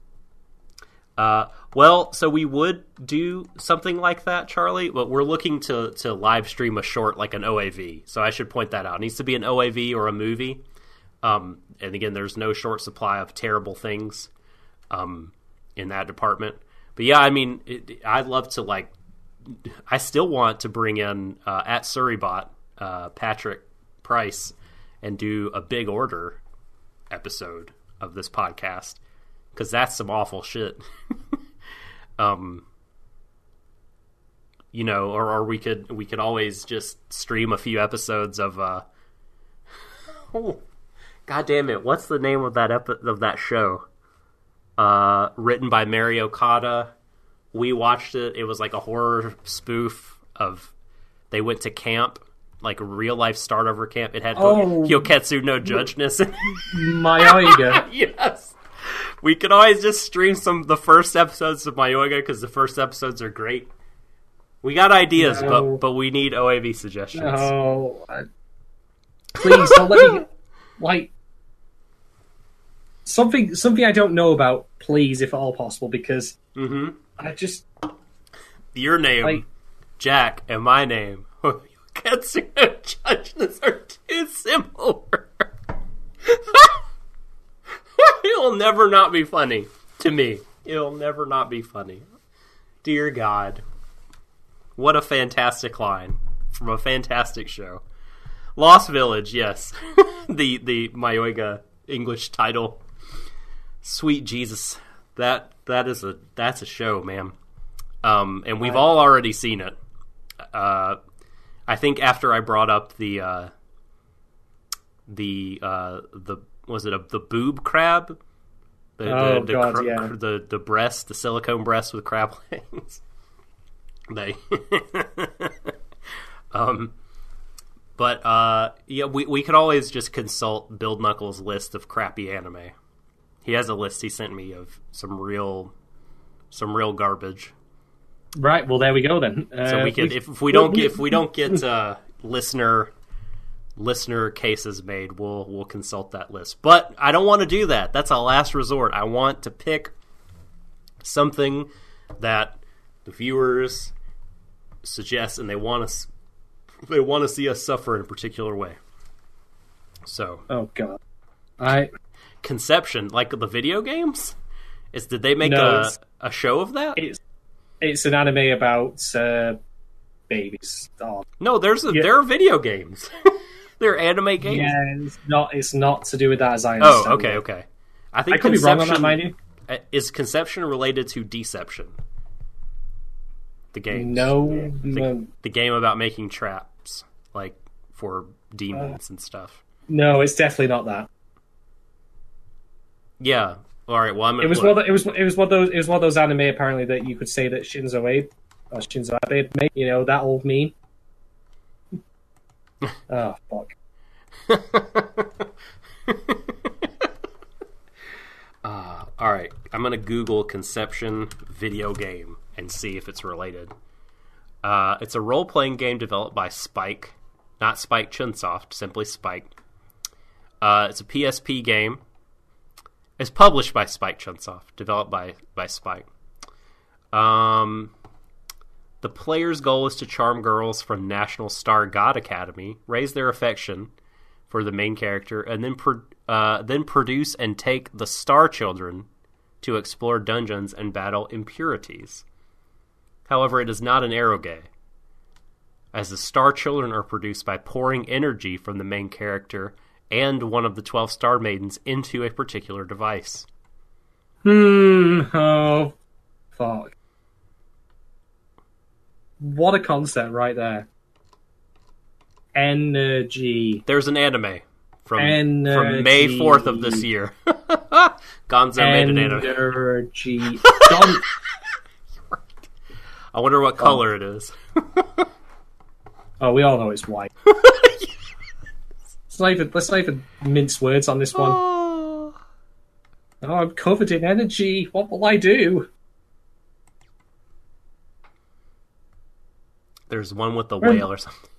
so we would do something like that, Charlie, but we're looking to live stream a short, like an OAV. So I should point that out. It needs to be an OAV or a movie. And again, there's no short supply of terrible things in that department. But yeah, I mean, I'd love to, I still want to bring in at Surreybot, Patrick Price, and do a big order episode of this podcast, because that's some awful shit. Or we could always just stream a few episodes of God damn it, what's the name of that show? Written by Mari Okada. We watched it. It was like a horror spoof of, they went to camp, like a real life start over camp. It had Hyoketsu no Judgeness. Mayoiga. Yes. We could always just stream the first episodes of Mayoiga, because the first episodes are great. We got ideas, but we need OAV suggestions. No. Please, don't let me... Something I don't know about, please, if at all possible, because I just... Your name, Jack, and my name, Hyoketsu no Judgeness, are too similar. It'll never not be funny to me. It'll never not be funny. Dear God. What a fantastic line from a fantastic show. Lost Village, yes. the Mayoiga English title. Sweet Jesus. That's a show, man. And we've all already seen it. I think after I brought up the boob crab? The breast, the silicone breast with crab legs. We could always just consult Build Knuckles' list of crappy anime. He has a list he sent me of some real garbage. Right. Well, there we go then. So we could, if we don't get listener cases made, we'll consult that list. But I don't want to do that. That's a last resort. I want to pick something that the viewers suggest, and they want to see us suffer in a particular way. So, oh god, Conception, like the video games. Did they make a show of that? It's an anime about babies. Oh. No, there are video games. They're anime games. Yeah, it's not to do with that as I understand. Oh, okay. I think I could be wrong on that, mind you. Is Conception related to Deception? The game. No. The game about making traps, like for demons and stuff. No, it's definitely not that. Yeah. All right. Well, it was one of those anime apparently that you could say that Shinzo Abe made. You know, that old meme. Oh fuck. All right, I'm gonna Google Conception video game and see if it's related. It's a role-playing game developed by Spike, not Spike Chunsoft, simply Spike. It's a PSP game. It's published by Spike Chunsoft, developed by Spike. The player's goal is to charm girls from National Star God Academy, raise their affection for the main character, and then produce and take the Star Children to explore dungeons and battle impurities. However, it is not an eroge, as the Star Children are produced by pouring energy from the main character and one of the 12 Star Maidens into a particular device. Oh, fuck. What a concept right there. Energy. There's an anime from May 4th of this year. Gonzo made an anime. Energy. I wonder what color it is. Oh, we all know it's white. Let's not even mince words on this one. Oh, I'm covered in energy. What will I do? There's one with the whale or something.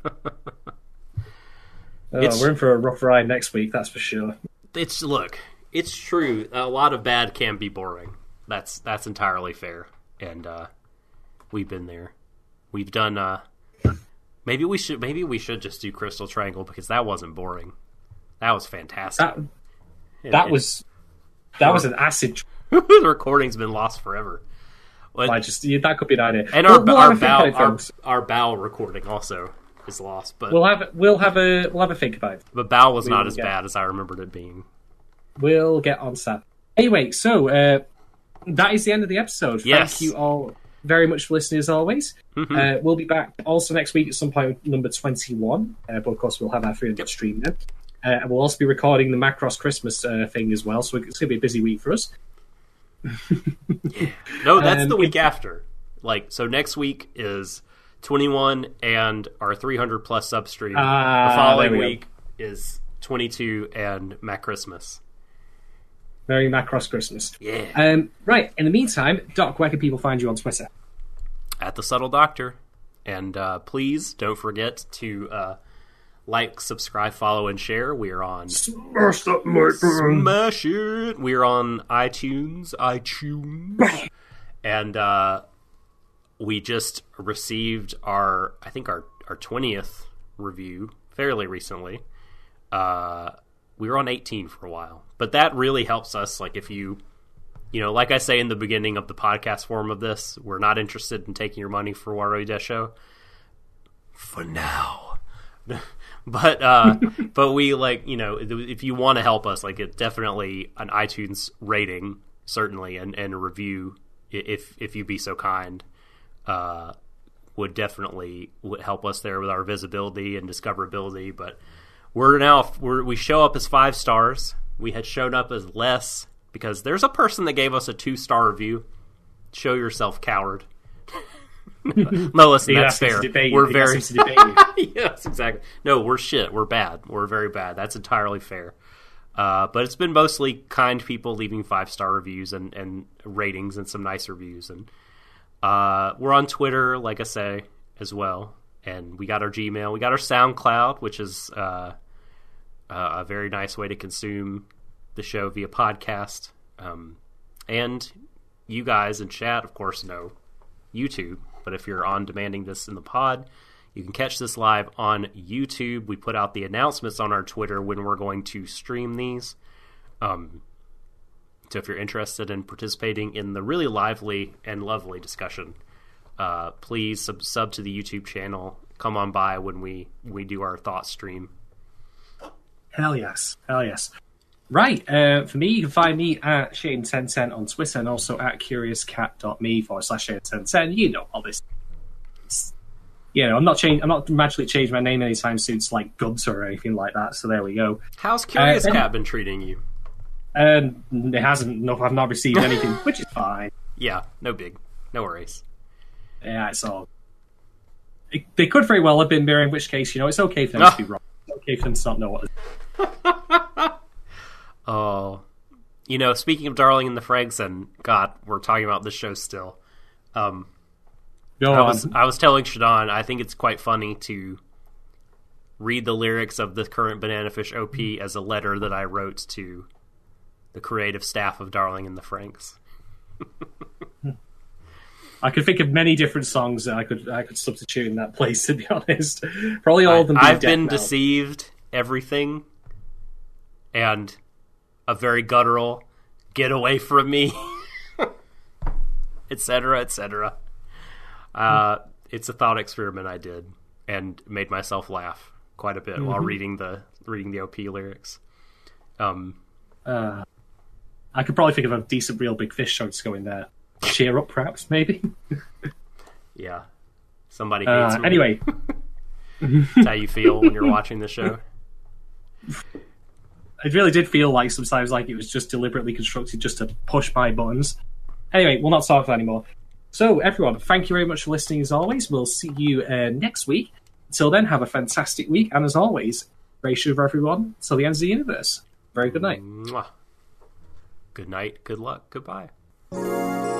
We're in for a rough ride next week, that's for sure. It's true. A lot of bad can be boring. That's entirely fair, and we've been there. We've done. Maybe we should just do Crystal Triangle because that wasn't boring. That was fantastic. That was an acid. The recording's been lost forever. That could be an idea. And our Bow recording also is lost. But we'll have a think about it. But Bow was not as bad as I remembered it being. We'll get on to that. Anyway, so that is the end of the episode. Yes. Thank you all very much for listening as always. Mm-hmm. We'll be back also next week at some point, number 21. But of course, we'll have our 300 stream then. And we'll also be recording the Macross Christmas thing as well, so it's going to be a busy week for us. Yeah. No, that's the week after. So next week is 21 and our 300 plus substream. The following week is 22 and Mac Christmas. Merry Macross Christmas. Yeah. Right. In the meantime, Doc, where can people find you on Twitter? At The Subtle Doctor. And please don't forget to like, subscribe, follow, and share. We are on... Smash that mic button. Smash it! We are on iTunes. And we just received our 20th review fairly recently. we were on 18 for a while. But that really helps us. Like, if you know, like I say in the beginning of the podcast form of this, we're not interested in taking your money for Warui Desho. For now. But we, like, you know, if you want to help us, like, it definitely an iTunes rating, certainly, and a review, if you'd be so kind, would definitely help us there with our visibility and discoverability. But we show up as 5 stars. We had shown up as less because there's a person that gave us a 2-star review. Show yourself, coward. No, listen, that's fair. We're very yes, exactly. No, we're shit. We're bad. We're very bad. That's entirely fair. But it's been mostly kind people leaving 5-star reviews and ratings and some nice reviews. And we're on Twitter, like I say, as well. And we got our Gmail. We got our SoundCloud, which is a very nice way to consume the show via podcast. And you guys in chat, of course, know YouTube. But if you're on demanding this in the pod, you can catch this live on YouTube. We put out the announcements on our Twitter when we're going to stream these. So if you're interested in participating in the really lively and lovely discussion, please sub to the YouTube channel. Come on by when we do our thought stream. Hell yes. Right, for me, you can find me at Shane1010 on Twitter and also at curiouscat.me/Shane1010. You know all this. You know, I'm not magically changing my name anytime soon to like Gunter or anything like that. So there we go. How's Curious Cat been treating you? It hasn't. No, I've not received anything, which is fine. Yeah, no worries. Yeah, it's all. They could very well have been there. In which case, you know, it's okay for them to be wrong. It's okay for them to not know what. Oh, you know, speaking of Darling in the Franxx, and God, we're talking about this show still. I was telling Shadon, I think it's quite funny to read the lyrics of the current Banana Fish OP as a letter that I wrote to the creative staff of Darling in the Franxx. I could think of many different songs that I could substitute in that place, to be honest. Probably all of them. I've been deceived, everything, and a very guttural, get away from me, etc., etc. It's a thought experiment I did, and made myself laugh quite a bit while reading the OP lyrics. I could probably think of a decent Real Big Fish song to go in there. Cheer Up, perhaps, maybe? Yeah. Somebody hates me. Anyway. That's how you feel when you're watching the show? It really did feel like sometimes like it was just deliberately constructed just to push my buttons. Anyway, we'll not talk about that anymore. So, everyone, thank you very much for listening as always. We'll see you next week. Until then, have a fantastic week. And as always, gracious of everyone, till the end of the universe. Very good night. Mwah. Good night, good luck, goodbye.